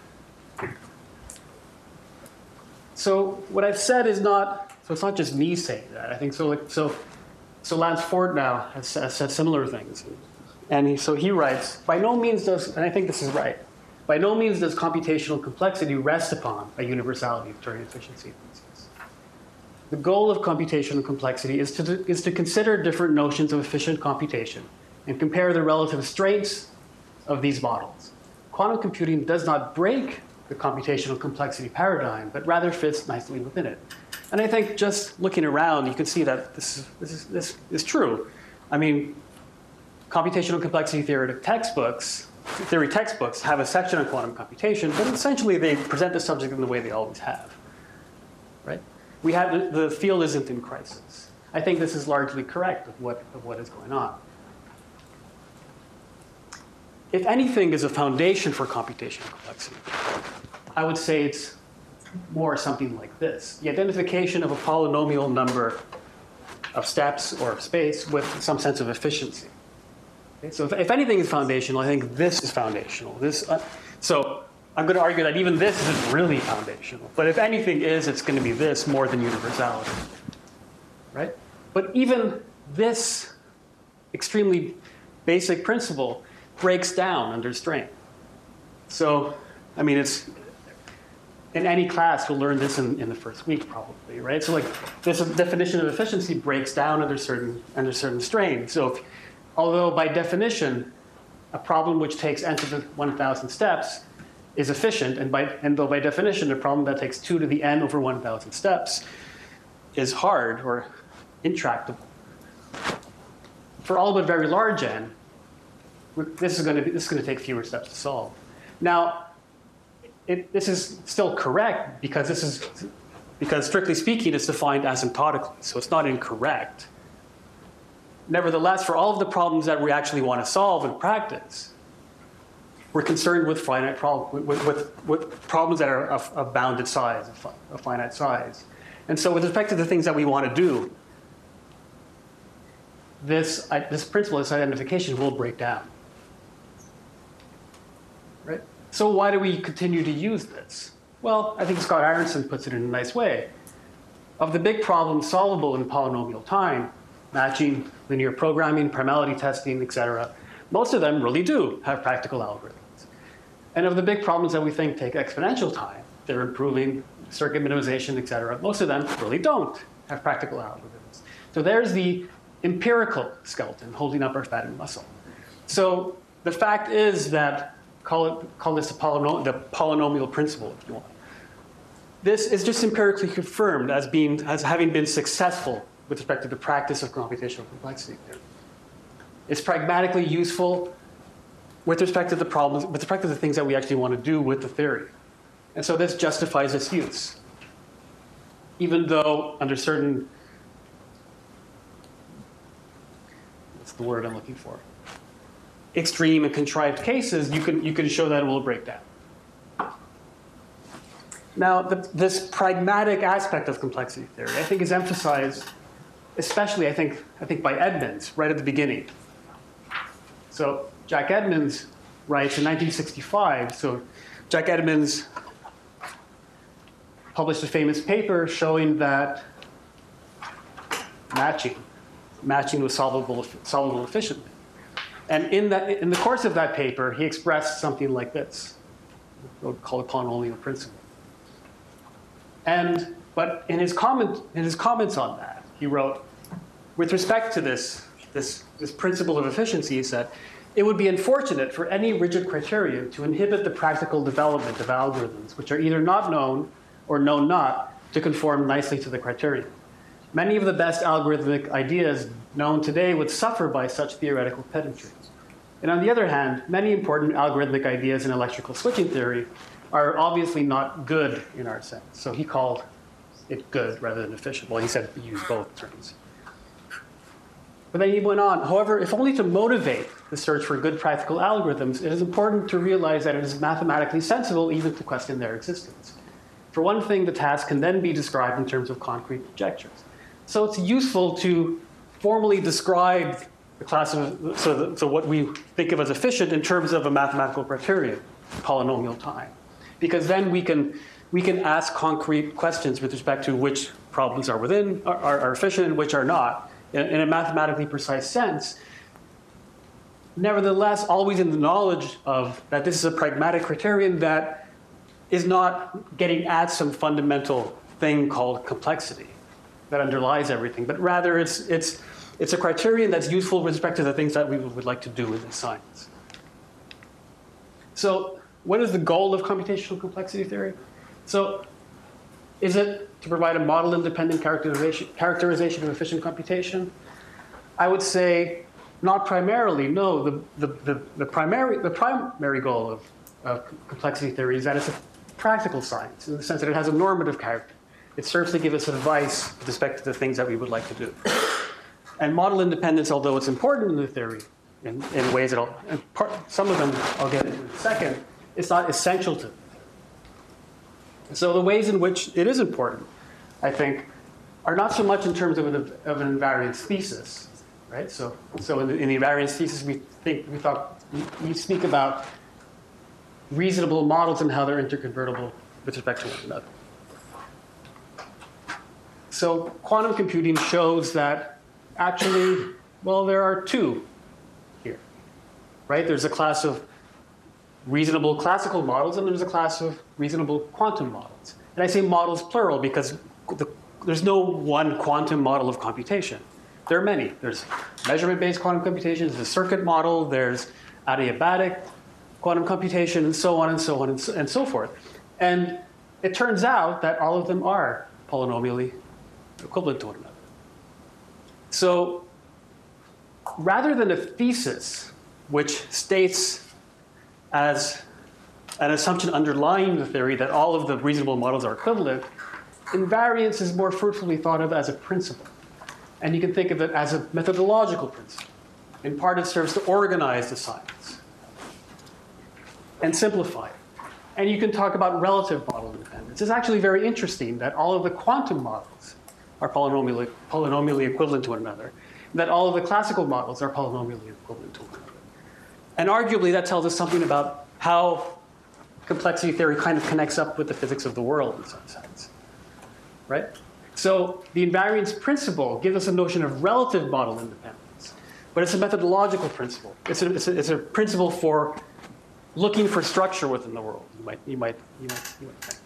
So what I've said is not, so it's not just me saying that. I think so Lance Fortnow has said similar things. And so he writes, by no means does, and I think this is right, by no means does computational complexity rest upon a universality of Turing efficiency thesis. The goal of computational complexity is to consider different notions of efficient computation and compare the relative strengths of these models, quantum computing does not break the computational complexity paradigm, but rather fits nicely within it. And I think just looking around, you can see that this is true. I mean, computational complexity theory textbooks have a section on quantum computation, but essentially they present the subject in the way they always have, right? The field isn't in crisis. I think this is largely correct of what is going on. If anything is a foundation for computational complexity, I would say it's more something like this: the identification of a polynomial number of steps or of space with some sense of efficiency. Okay, so if anything is foundational, I think this is foundational. So I'm going to argue that even this isn't really foundational. But if anything is, it's going to be this more than universality, right? But even this extremely basic principle breaks down under strain. So, I mean, it's in any class you'll learn this in the first week probably, right? So like this definition of efficiency breaks down under certain strain. So although by definition a problem which takes n to the 1,000 steps is efficient, and though by definition a problem that takes 2 to the n over 1,000 steps is hard or intractable, for all but very large n, this is going to take fewer steps to solve. Now, this is still correct because strictly speaking, it's defined asymptotically, so it's not incorrect. Nevertheless, for all of the problems that we actually want to solve in practice, we're concerned with with problems that are of bounded size, of finite size. And so with respect to the things that we want to do, this principle, this identification, will break down. Right? So why do we continue to use this? Well, I think Scott Aronson puts it in a nice way. Of the big problems solvable in polynomial time, matching, linear programming, primality testing, etc., most of them really do have practical algorithms. And of the big problems that we think take exponential time, they're improving, circuit minimization, etc., most of them really don't have practical algorithms. So there's the empirical skeleton holding up our fattened muscle. So the fact is that, call this the polynomial principle, if you want. This is just empirically confirmed as having been successful with respect to the practice of computational complexity theory. It's pragmatically useful with respect to the problems, with respect to the things that we actually want to do with the theory. And so this justifies its use. Even though under certain, what's the word I'm looking for? Extreme and contrived cases, you can show that it will break down. Now, this pragmatic aspect of complexity theory, I think, is emphasized, especially, I think, by Edmonds right at the beginning. So Jack Edmonds writes in 1965. So Jack Edmonds published a famous paper showing that matching was solvable efficiently. And in the course of that paper, he expressed something like this. We'll call it polynomial principle. But in his comments on that, he wrote, with respect to this principle of efficiency, he said, it would be unfortunate for any rigid criterion to inhibit the practical development of algorithms, which are either not known or known not to conform nicely to the criterion. Many of the best algorithmic ideas known today would suffer by such theoretical pedantry. And on the other hand, many important algorithmic ideas in electrical switching theory are obviously not good in our sense. So he called it good rather than efficient. Well, he said he used both terms. But then he went on, however, if only to motivate the search for good practical algorithms, it is important to realize that it is mathematically sensible even to question their existence. For one thing, the task can then be described in terms of concrete conjectures. So it's useful to formally describe the class of, so what we think of as efficient in terms of a mathematical criterion, polynomial time. Because then we can ask concrete questions with respect to which problems are efficient and which are not, in a mathematically precise sense. Nevertheless, always in the knowledge of that this is a pragmatic criterion that is not getting at some fundamental thing called complexity that underlies everything, but rather it's a criterion that's useful with respect to the things that we would like to do in science. So what is the goal of computational complexity theory? So is it to provide a model-independent characterization of efficient computation? I would say not primarily, no. The primary goal of complexity theory is that it's a practical science in the sense that it has a normative character. It serves to give us advice with respect to the things that we would like to do. And model independence, although it's important in the theory, in ways that some of them I'll get into in a second, it's not essential to it. So the ways in which it is important, I think, are not so much in terms of an invariance thesis, right? So in the invariance thesis, we speak about reasonable models and how they're interconvertible with respect to one another. So quantum computing shows that actually, well, there are two here, right? There's a class of reasonable classical models, and there's a class of reasonable quantum models. And I say models plural because there's no one quantum model of computation. There are many. There's measurement-based quantum computation, there's a circuit model, there's adiabatic quantum computation, and so on and so on and so forth. And it turns out that all of them are polynomially equivalent to one another. So rather than a thesis which states as an assumption underlying the theory that all of the reasonable models are equivalent, invariance is more fruitfully thought of as a principle. And you can think of it as a methodological principle. In part, it serves to organize the science and simplify it. And you can talk about relative model independence. It's actually very interesting that all of the quantum models are polynomially equivalent to one another, and that all of the classical models are polynomially equivalent to one another. And arguably, that tells us something about how complexity theory kind of connects up with the physics of the world in some sense, right? So the invariance principle gives us a notion of relative model independence, but it's a methodological principle. It's a principle for looking for structure within the world. You might think.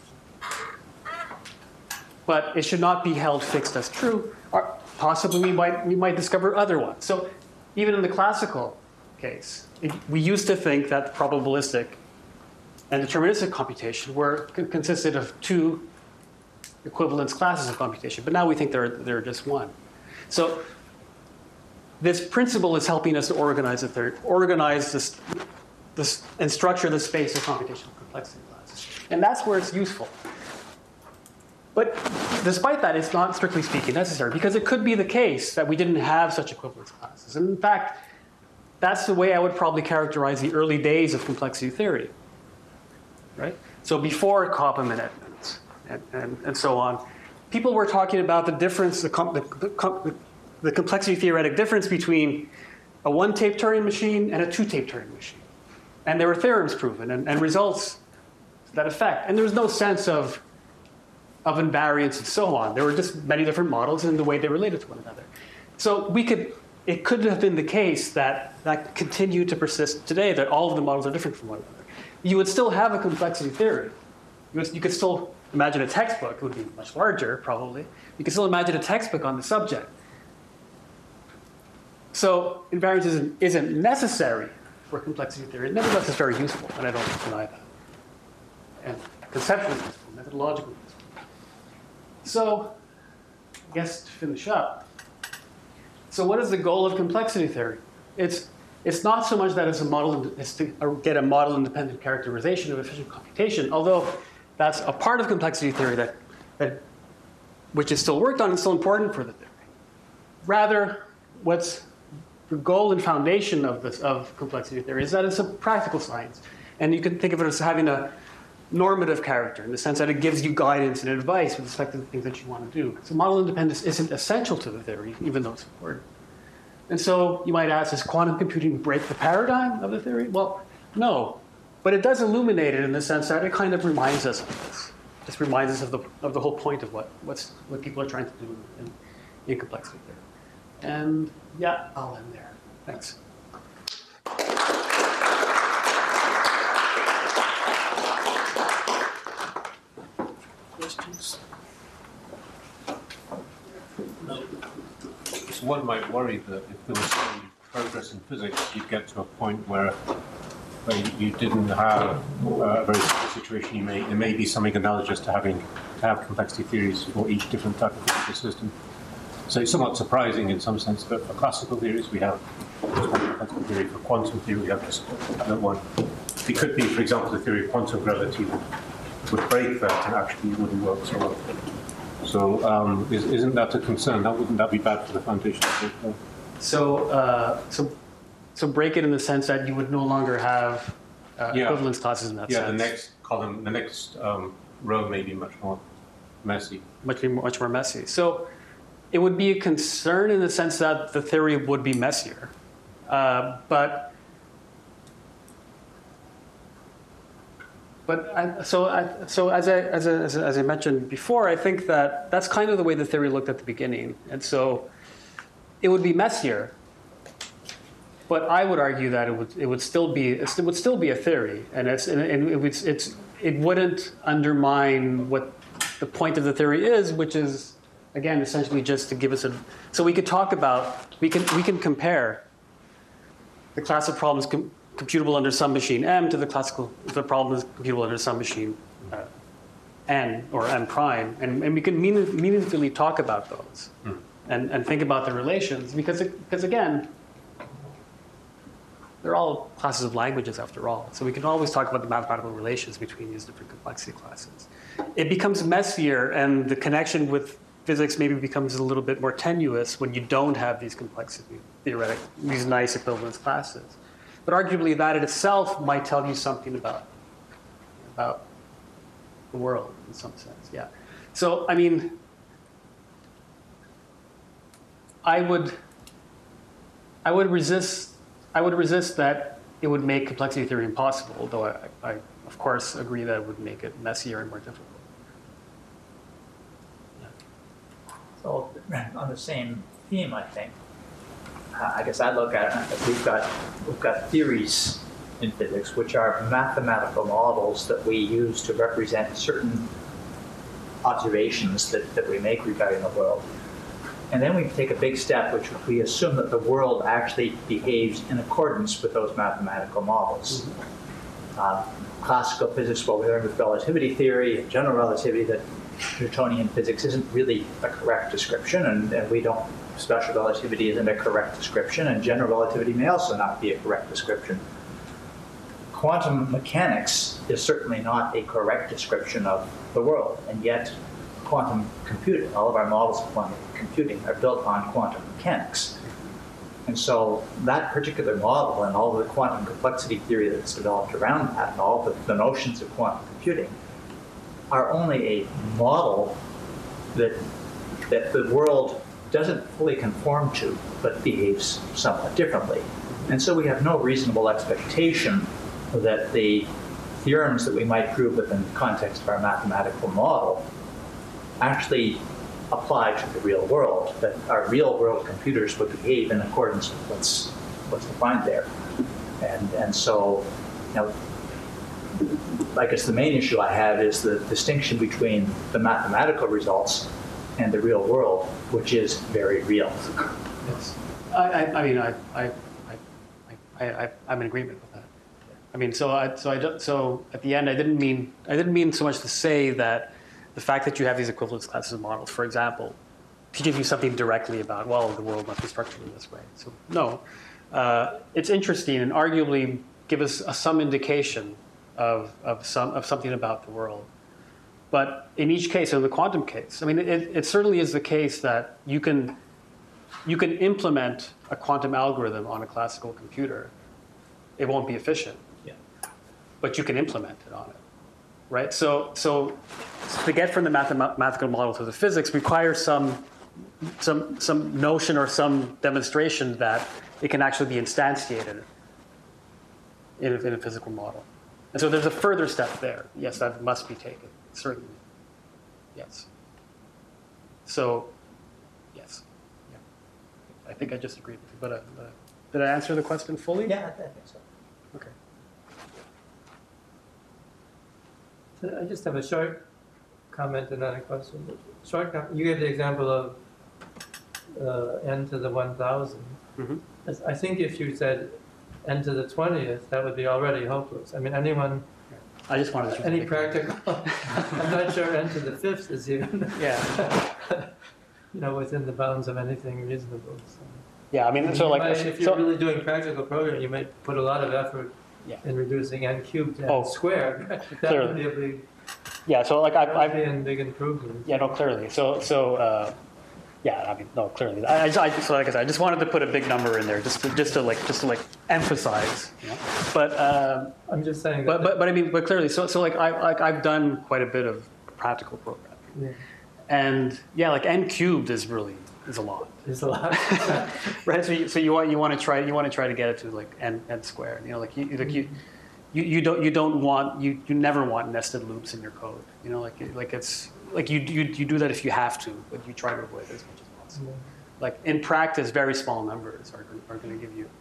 But it should not be held fixed as true. Or possibly we might discover other ones. So even in the classical case, we used to think that probabilistic and deterministic computation consisted of two equivalence classes of computation, but now we think they're just one. So this principle is helping us to organize this and structure the space of computational complexity classes, and that's where it's useful. But despite that, it's not strictly speaking necessary, because it could be the case that we didn't have such equivalence classes. And in fact, that's the way I would probably characterize the early days of complexity theory, right? So before Cobham and Edmonds and so on, people were talking about the difference, the complexity theoretic difference between a one-tape Turing machine and a two-tape Turing machine. And there were theorems proven and results to that effect. And there was no sense of invariance and so on. There were just many different models and the way they related to one another. So it could have been the case that continued to persist today, that all of the models are different from one another. You would still have a complexity theory. You could still imagine a textbook. It would be much larger, probably. You could still imagine a textbook on the subject. So invariance isn't necessary for complexity theory. Nevertheless, it's very useful, and I don't deny that. And conceptually useful, methodologically useful. So, I guess to finish up, so what is the goal of complexity theory? It's not so much that it's to get a model-independent characterization of efficient computation, although that's a part of complexity theory which is still worked on and still important for the theory. Rather, what's the goal and foundation of complexity theory is that it's a practical science, and you can think of it as having a normative character in the sense that it gives you guidance and advice with respect to the things that you want to do. So model independence isn't essential to the theory, even though it's important. And so you might ask, does quantum computing break the paradigm of the theory? Well, no. But it does illuminate it in the sense that it kind of reminds us of this. Just reminds us of the whole point of what people are trying to do in complexity theory. And yeah, I'll end there. Thanks. Questions? No. So one might worry that if there was some progress in physics, you'd get to a point where where you didn't have a very simple situation, there may be something analogous to have complexity theories for each different type of physical system. So it's somewhat surprising in some sense that for classical theories we have just one complexity theory, for quantum theory we have just another one. It could be, for example, the theory of quantum gravity would break that and actually it wouldn't work so well. So isn't that a concern? Wouldn't that be bad for the foundation? So break it in the sense that you would no longer have equivalence classes in that sense. Yeah, the next column, the next row may be much more messy. Much more messy. So it would be a concern in the sense that the theory would be messier. So as I mentioned before, I think that that's kind of the way the theory looked at the beginning, and so it would be messier. But I would argue that it would still be a theory, and it wouldn't undermine what the point of the theory is, which is again essentially just to give us so we could talk about we can compare the class of problems computable under some machine M to the problem is computable under some machine N or M prime, and we can meaningfully talk about those and think about the relations because again, they're all classes of languages after all. So we can always talk about the mathematical relations between these different complexity classes. It becomes messier, and the connection with physics maybe becomes a little bit more tenuous when you don't have these complexity theoretic, these nice equivalence classes. But arguably that in itself might tell you something about the world in some sense, yeah. So, I mean, I would resist that it would make complexity theory impossible, although I of course agree that it would make it messier and more difficult. Yeah. So on the same theme, I think, I guess I look at it, we've got theories in physics, which are mathematical models that we use to represent certain observations that we make regarding the world. And then we take a big step, which we assume that the world actually behaves in accordance with those mathematical models. Classical physics, what we learned with relativity theory and general relativity, that Newtonian physics isn't really a correct description, and we don't, special relativity isn't a correct description, and general relativity may also not be a correct description. Quantum mechanics is certainly not a correct description of the world, and yet quantum computing, all of our models of quantum computing are built on quantum mechanics. And so that particular model and all the quantum complexity theory that's developed around that and all the notions of quantum computing are only a model that the world doesn't fully conform to, but behaves somewhat differently. And so we have no reasonable expectation that the theorems that we might prove within the context of our mathematical model actually apply to the real world, that our real world computers would behave in accordance with what's defined there. And so, you know, I guess the main issue I have is the distinction between the mathematical results and the real world, which is very real. Yes. I'm in agreement with that. I mean, so at the end, I didn't mean so much to say that the fact that you have these equivalence classes of models, for example, teaches you something directly about, well, the world must be structured in this way. So no, it's interesting and arguably give us some indication of something about the world. But in each case, in the quantum case, I mean, it certainly is the case that you can implement a quantum algorithm on a classical computer. It won't be efficient, but you can implement it on it, right? So to get from the mathematical model to the physics requires some notion or some demonstration that it can actually be instantiated in a physical model. And so there's a further step there. Yes, that must be taken, certainly. Yes. So, yes. Yeah. I think I just agreed with you, but did I answer the question fully? Yeah, I think so. Okay. So I just have a short comment and then a question. You gave the example of n to the 1,000. Mm-hmm. I think if you said n to the 20th, that would be already hopeless. I mean, I just wanted to. any practical, I'm not sure n to the 5th is even, Yeah. within the bounds of anything reasonable. So. Yeah, I mean, so You like, might- if you're so, really doing practical programming, you might put a lot of effort Yeah. in reducing n cubed to Oh, n squared. That clearly. would be a big, yeah, so like that would I've be a big improvement. yeah, no, clearly. Yeah, I mean, no, clearly. So like I said, I just wanted to put a big number in there, just to emphasize, But I'm just saying that. but I mean, but clearly, so like I've done quite a bit of practical programming, Yeah, and yeah, like n cubed is a lot, there's a lot. right? So you want to try to get it to like n squared, you never want nested loops in your code, you do that if you have to, but you try to avoid it as much as possible. Yeah. Like in practice, very small numbers are going to give you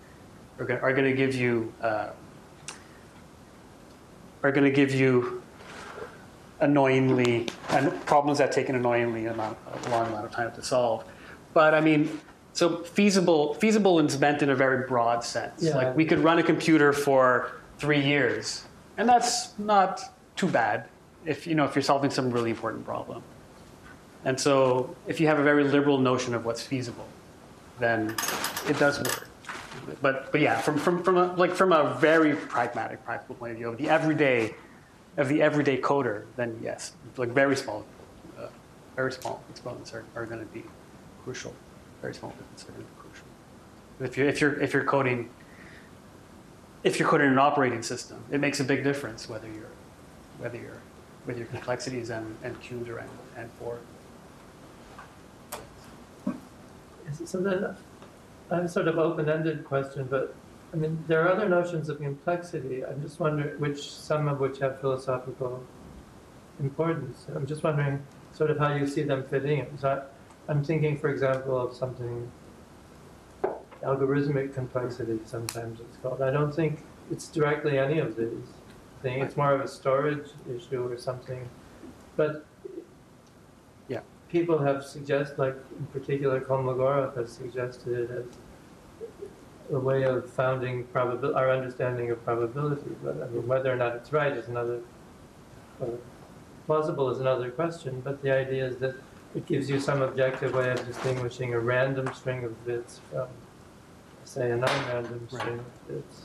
annoyingly, and problems that take an annoyingly long amount of time to solve. But I mean, so feasible is meant in a very broad sense. Yeah. Like we could run a computer for 3 years, and that's not too bad if you're solving some really important problem. And so if you have a very liberal notion of what's feasible, then it does work. But yeah, from a very practical point of view of the everyday coder, then yes, like very small exponents are going to be crucial. Very small exponents are going to be crucial. If you're coding an operating system, it makes a big difference whether your complexity is n cubed or n4. So then, I have a sort of open-ended question, but I mean, there are other notions of complexity. I'm just wondering some of which have philosophical importance. I'm just wondering sort of how you see them fitting in. So I'm thinking, for example, of something algorithmic complexity, sometimes it's called. I don't think it's directly any of these things. It's more of a storage issue or something. But Yeah. people have suggested, like in particular, Kolmogorov has suggested it as a way of founding our understanding of probability. But I mean, whether or not it's right is another, plausible is another question. But the idea is that it gives you some objective way of distinguishing a random string of bits from, say, a non-random string of bits.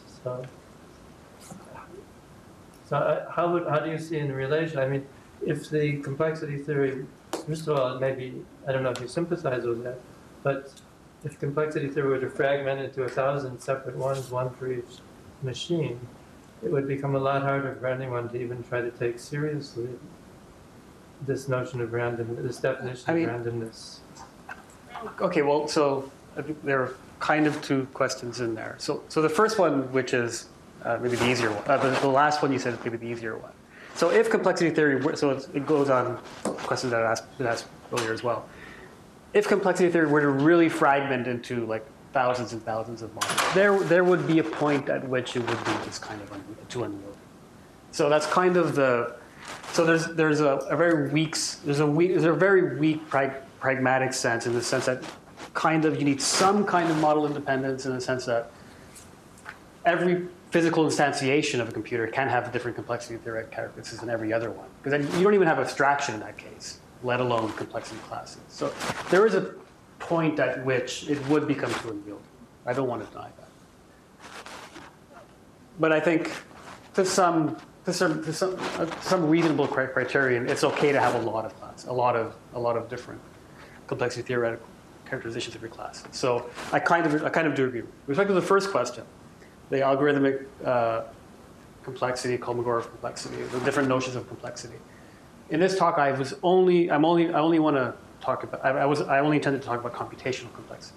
So how do you see in relation? I mean, if the complexity theory, first of all, maybe, I don't know if you sympathize with that, but if complexity theory were to fragment into 1,000 separate ones, one for each machine, it would become a lot harder for anyone to even try to take seriously this notion of randomness, this definition of randomness. Okay, well, so I think there are kind of two questions in there. So the first one, which is maybe the easier one, the last one you said is maybe the easier one. So if complexity theory, it goes on questions that I asked earlier as well. If complexity theory were to really fragment into like thousands and thousands of models, there would be a point at which it would be just kind of too unwieldy. So that's kind of so there's a very weak pragmatic sense, in the sense that you need some kind of model independence, in the sense that every physical instantiation of a computer can have different complexity theoretic characteristics than every other one, because then you don't even have abstraction in that case, let alone complexity classes. So there is a point at which it would become too unwieldy. I don't want to deny that, but I think to some reasonable criterion, it's okay to have a lot of different complexity theoretical characterizations of your classes. So I kind of do agree. With respect to the first question, the algorithmic complexity, Kolmogorov complexity, the different notions of complexity. In this talk, I only want to talk about. I only intended to talk about computational complexity.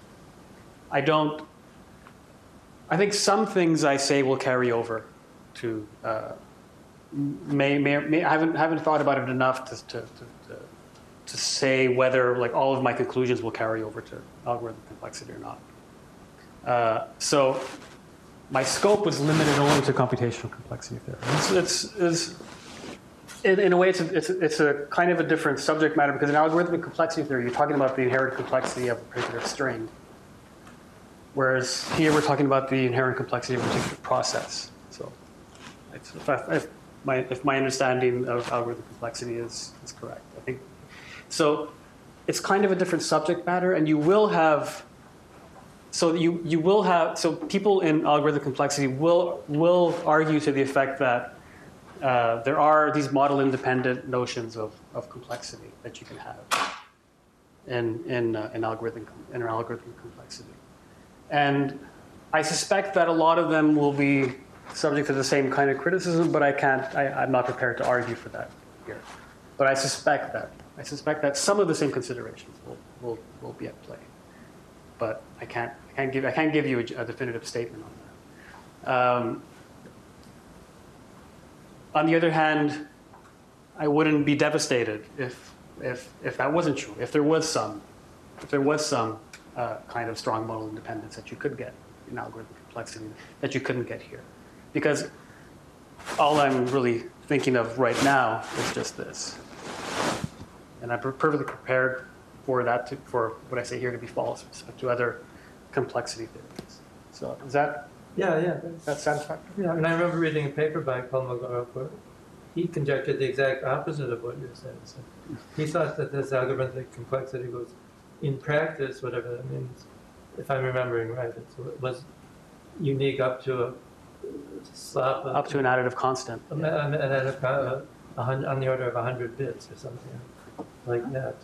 I think some things I say will carry over to. I haven't thought about it enough to say whether like all of my conclusions will carry over to algorithmic complexity or not. So my scope was limited only to computational complexity theory. In a way, it's a kind of a different subject matter, because in algorithmic complexity theory, you're talking about the inherent complexity of a particular string. Whereas here we're talking about the inherent complexity of a particular process. So if my understanding of algorithm complexity is correct, I think. So it's kind of a different subject matter, and you will have, so people in algorithm complexity will argue to the effect that there are these model-independent notions of complexity that you can have in algorithm complexity. And I suspect that a lot of them will be subject to the same kind of criticism, but I'm not prepared to argue for that here. But I suspect that some of the same considerations will be at play. But I can't give you a definitive statement on that. On the other hand, I wouldn't be devastated if that wasn't true. If there was some kind of strong model independence that you could get in algorithm complexity that you couldn't get here, because all I'm really thinking of right now is just this, and I'm perfectly prepared for what I say here to be false with respect to other complexity theories. So is that? Yeah. That's satisfactory? Yeah, and I remember reading a paper by Kolmogorov where he conjectured the exact opposite of what you're saying. So he thought that this algorithmic complexity was, in practice, whatever that means, if I'm remembering right, it was unique up to a slop Up to an additive constant. on the order of 100 bits or something like that.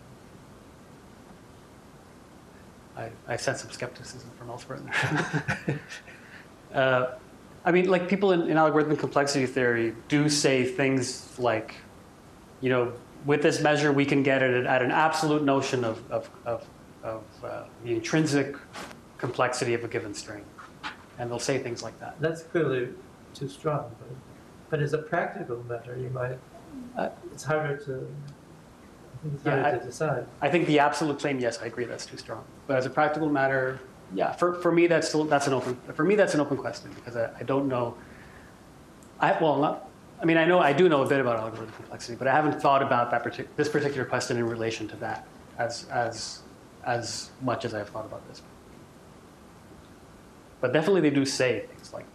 I sense some skepticism from elsewhere in there. I mean, like people in algorithmic complexity theory do say things like, with this measure we can get it at an absolute notion of the intrinsic complexity of a given string, and they'll say things like that. That's clearly too strong, but as a practical matter, you might. It's harder to. It's harder to decide. I think the absolute claim, yes, I agree, that's too strong. But as a practical matter, yeah, for me that's an open question, because I don't know. I do know a bit about algorithm complexity, but I haven't thought about this particular question in relation to that as much as I've thought about this. But definitely they do say things like that.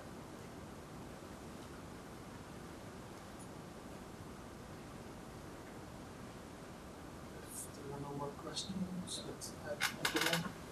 If there are no more questions, let's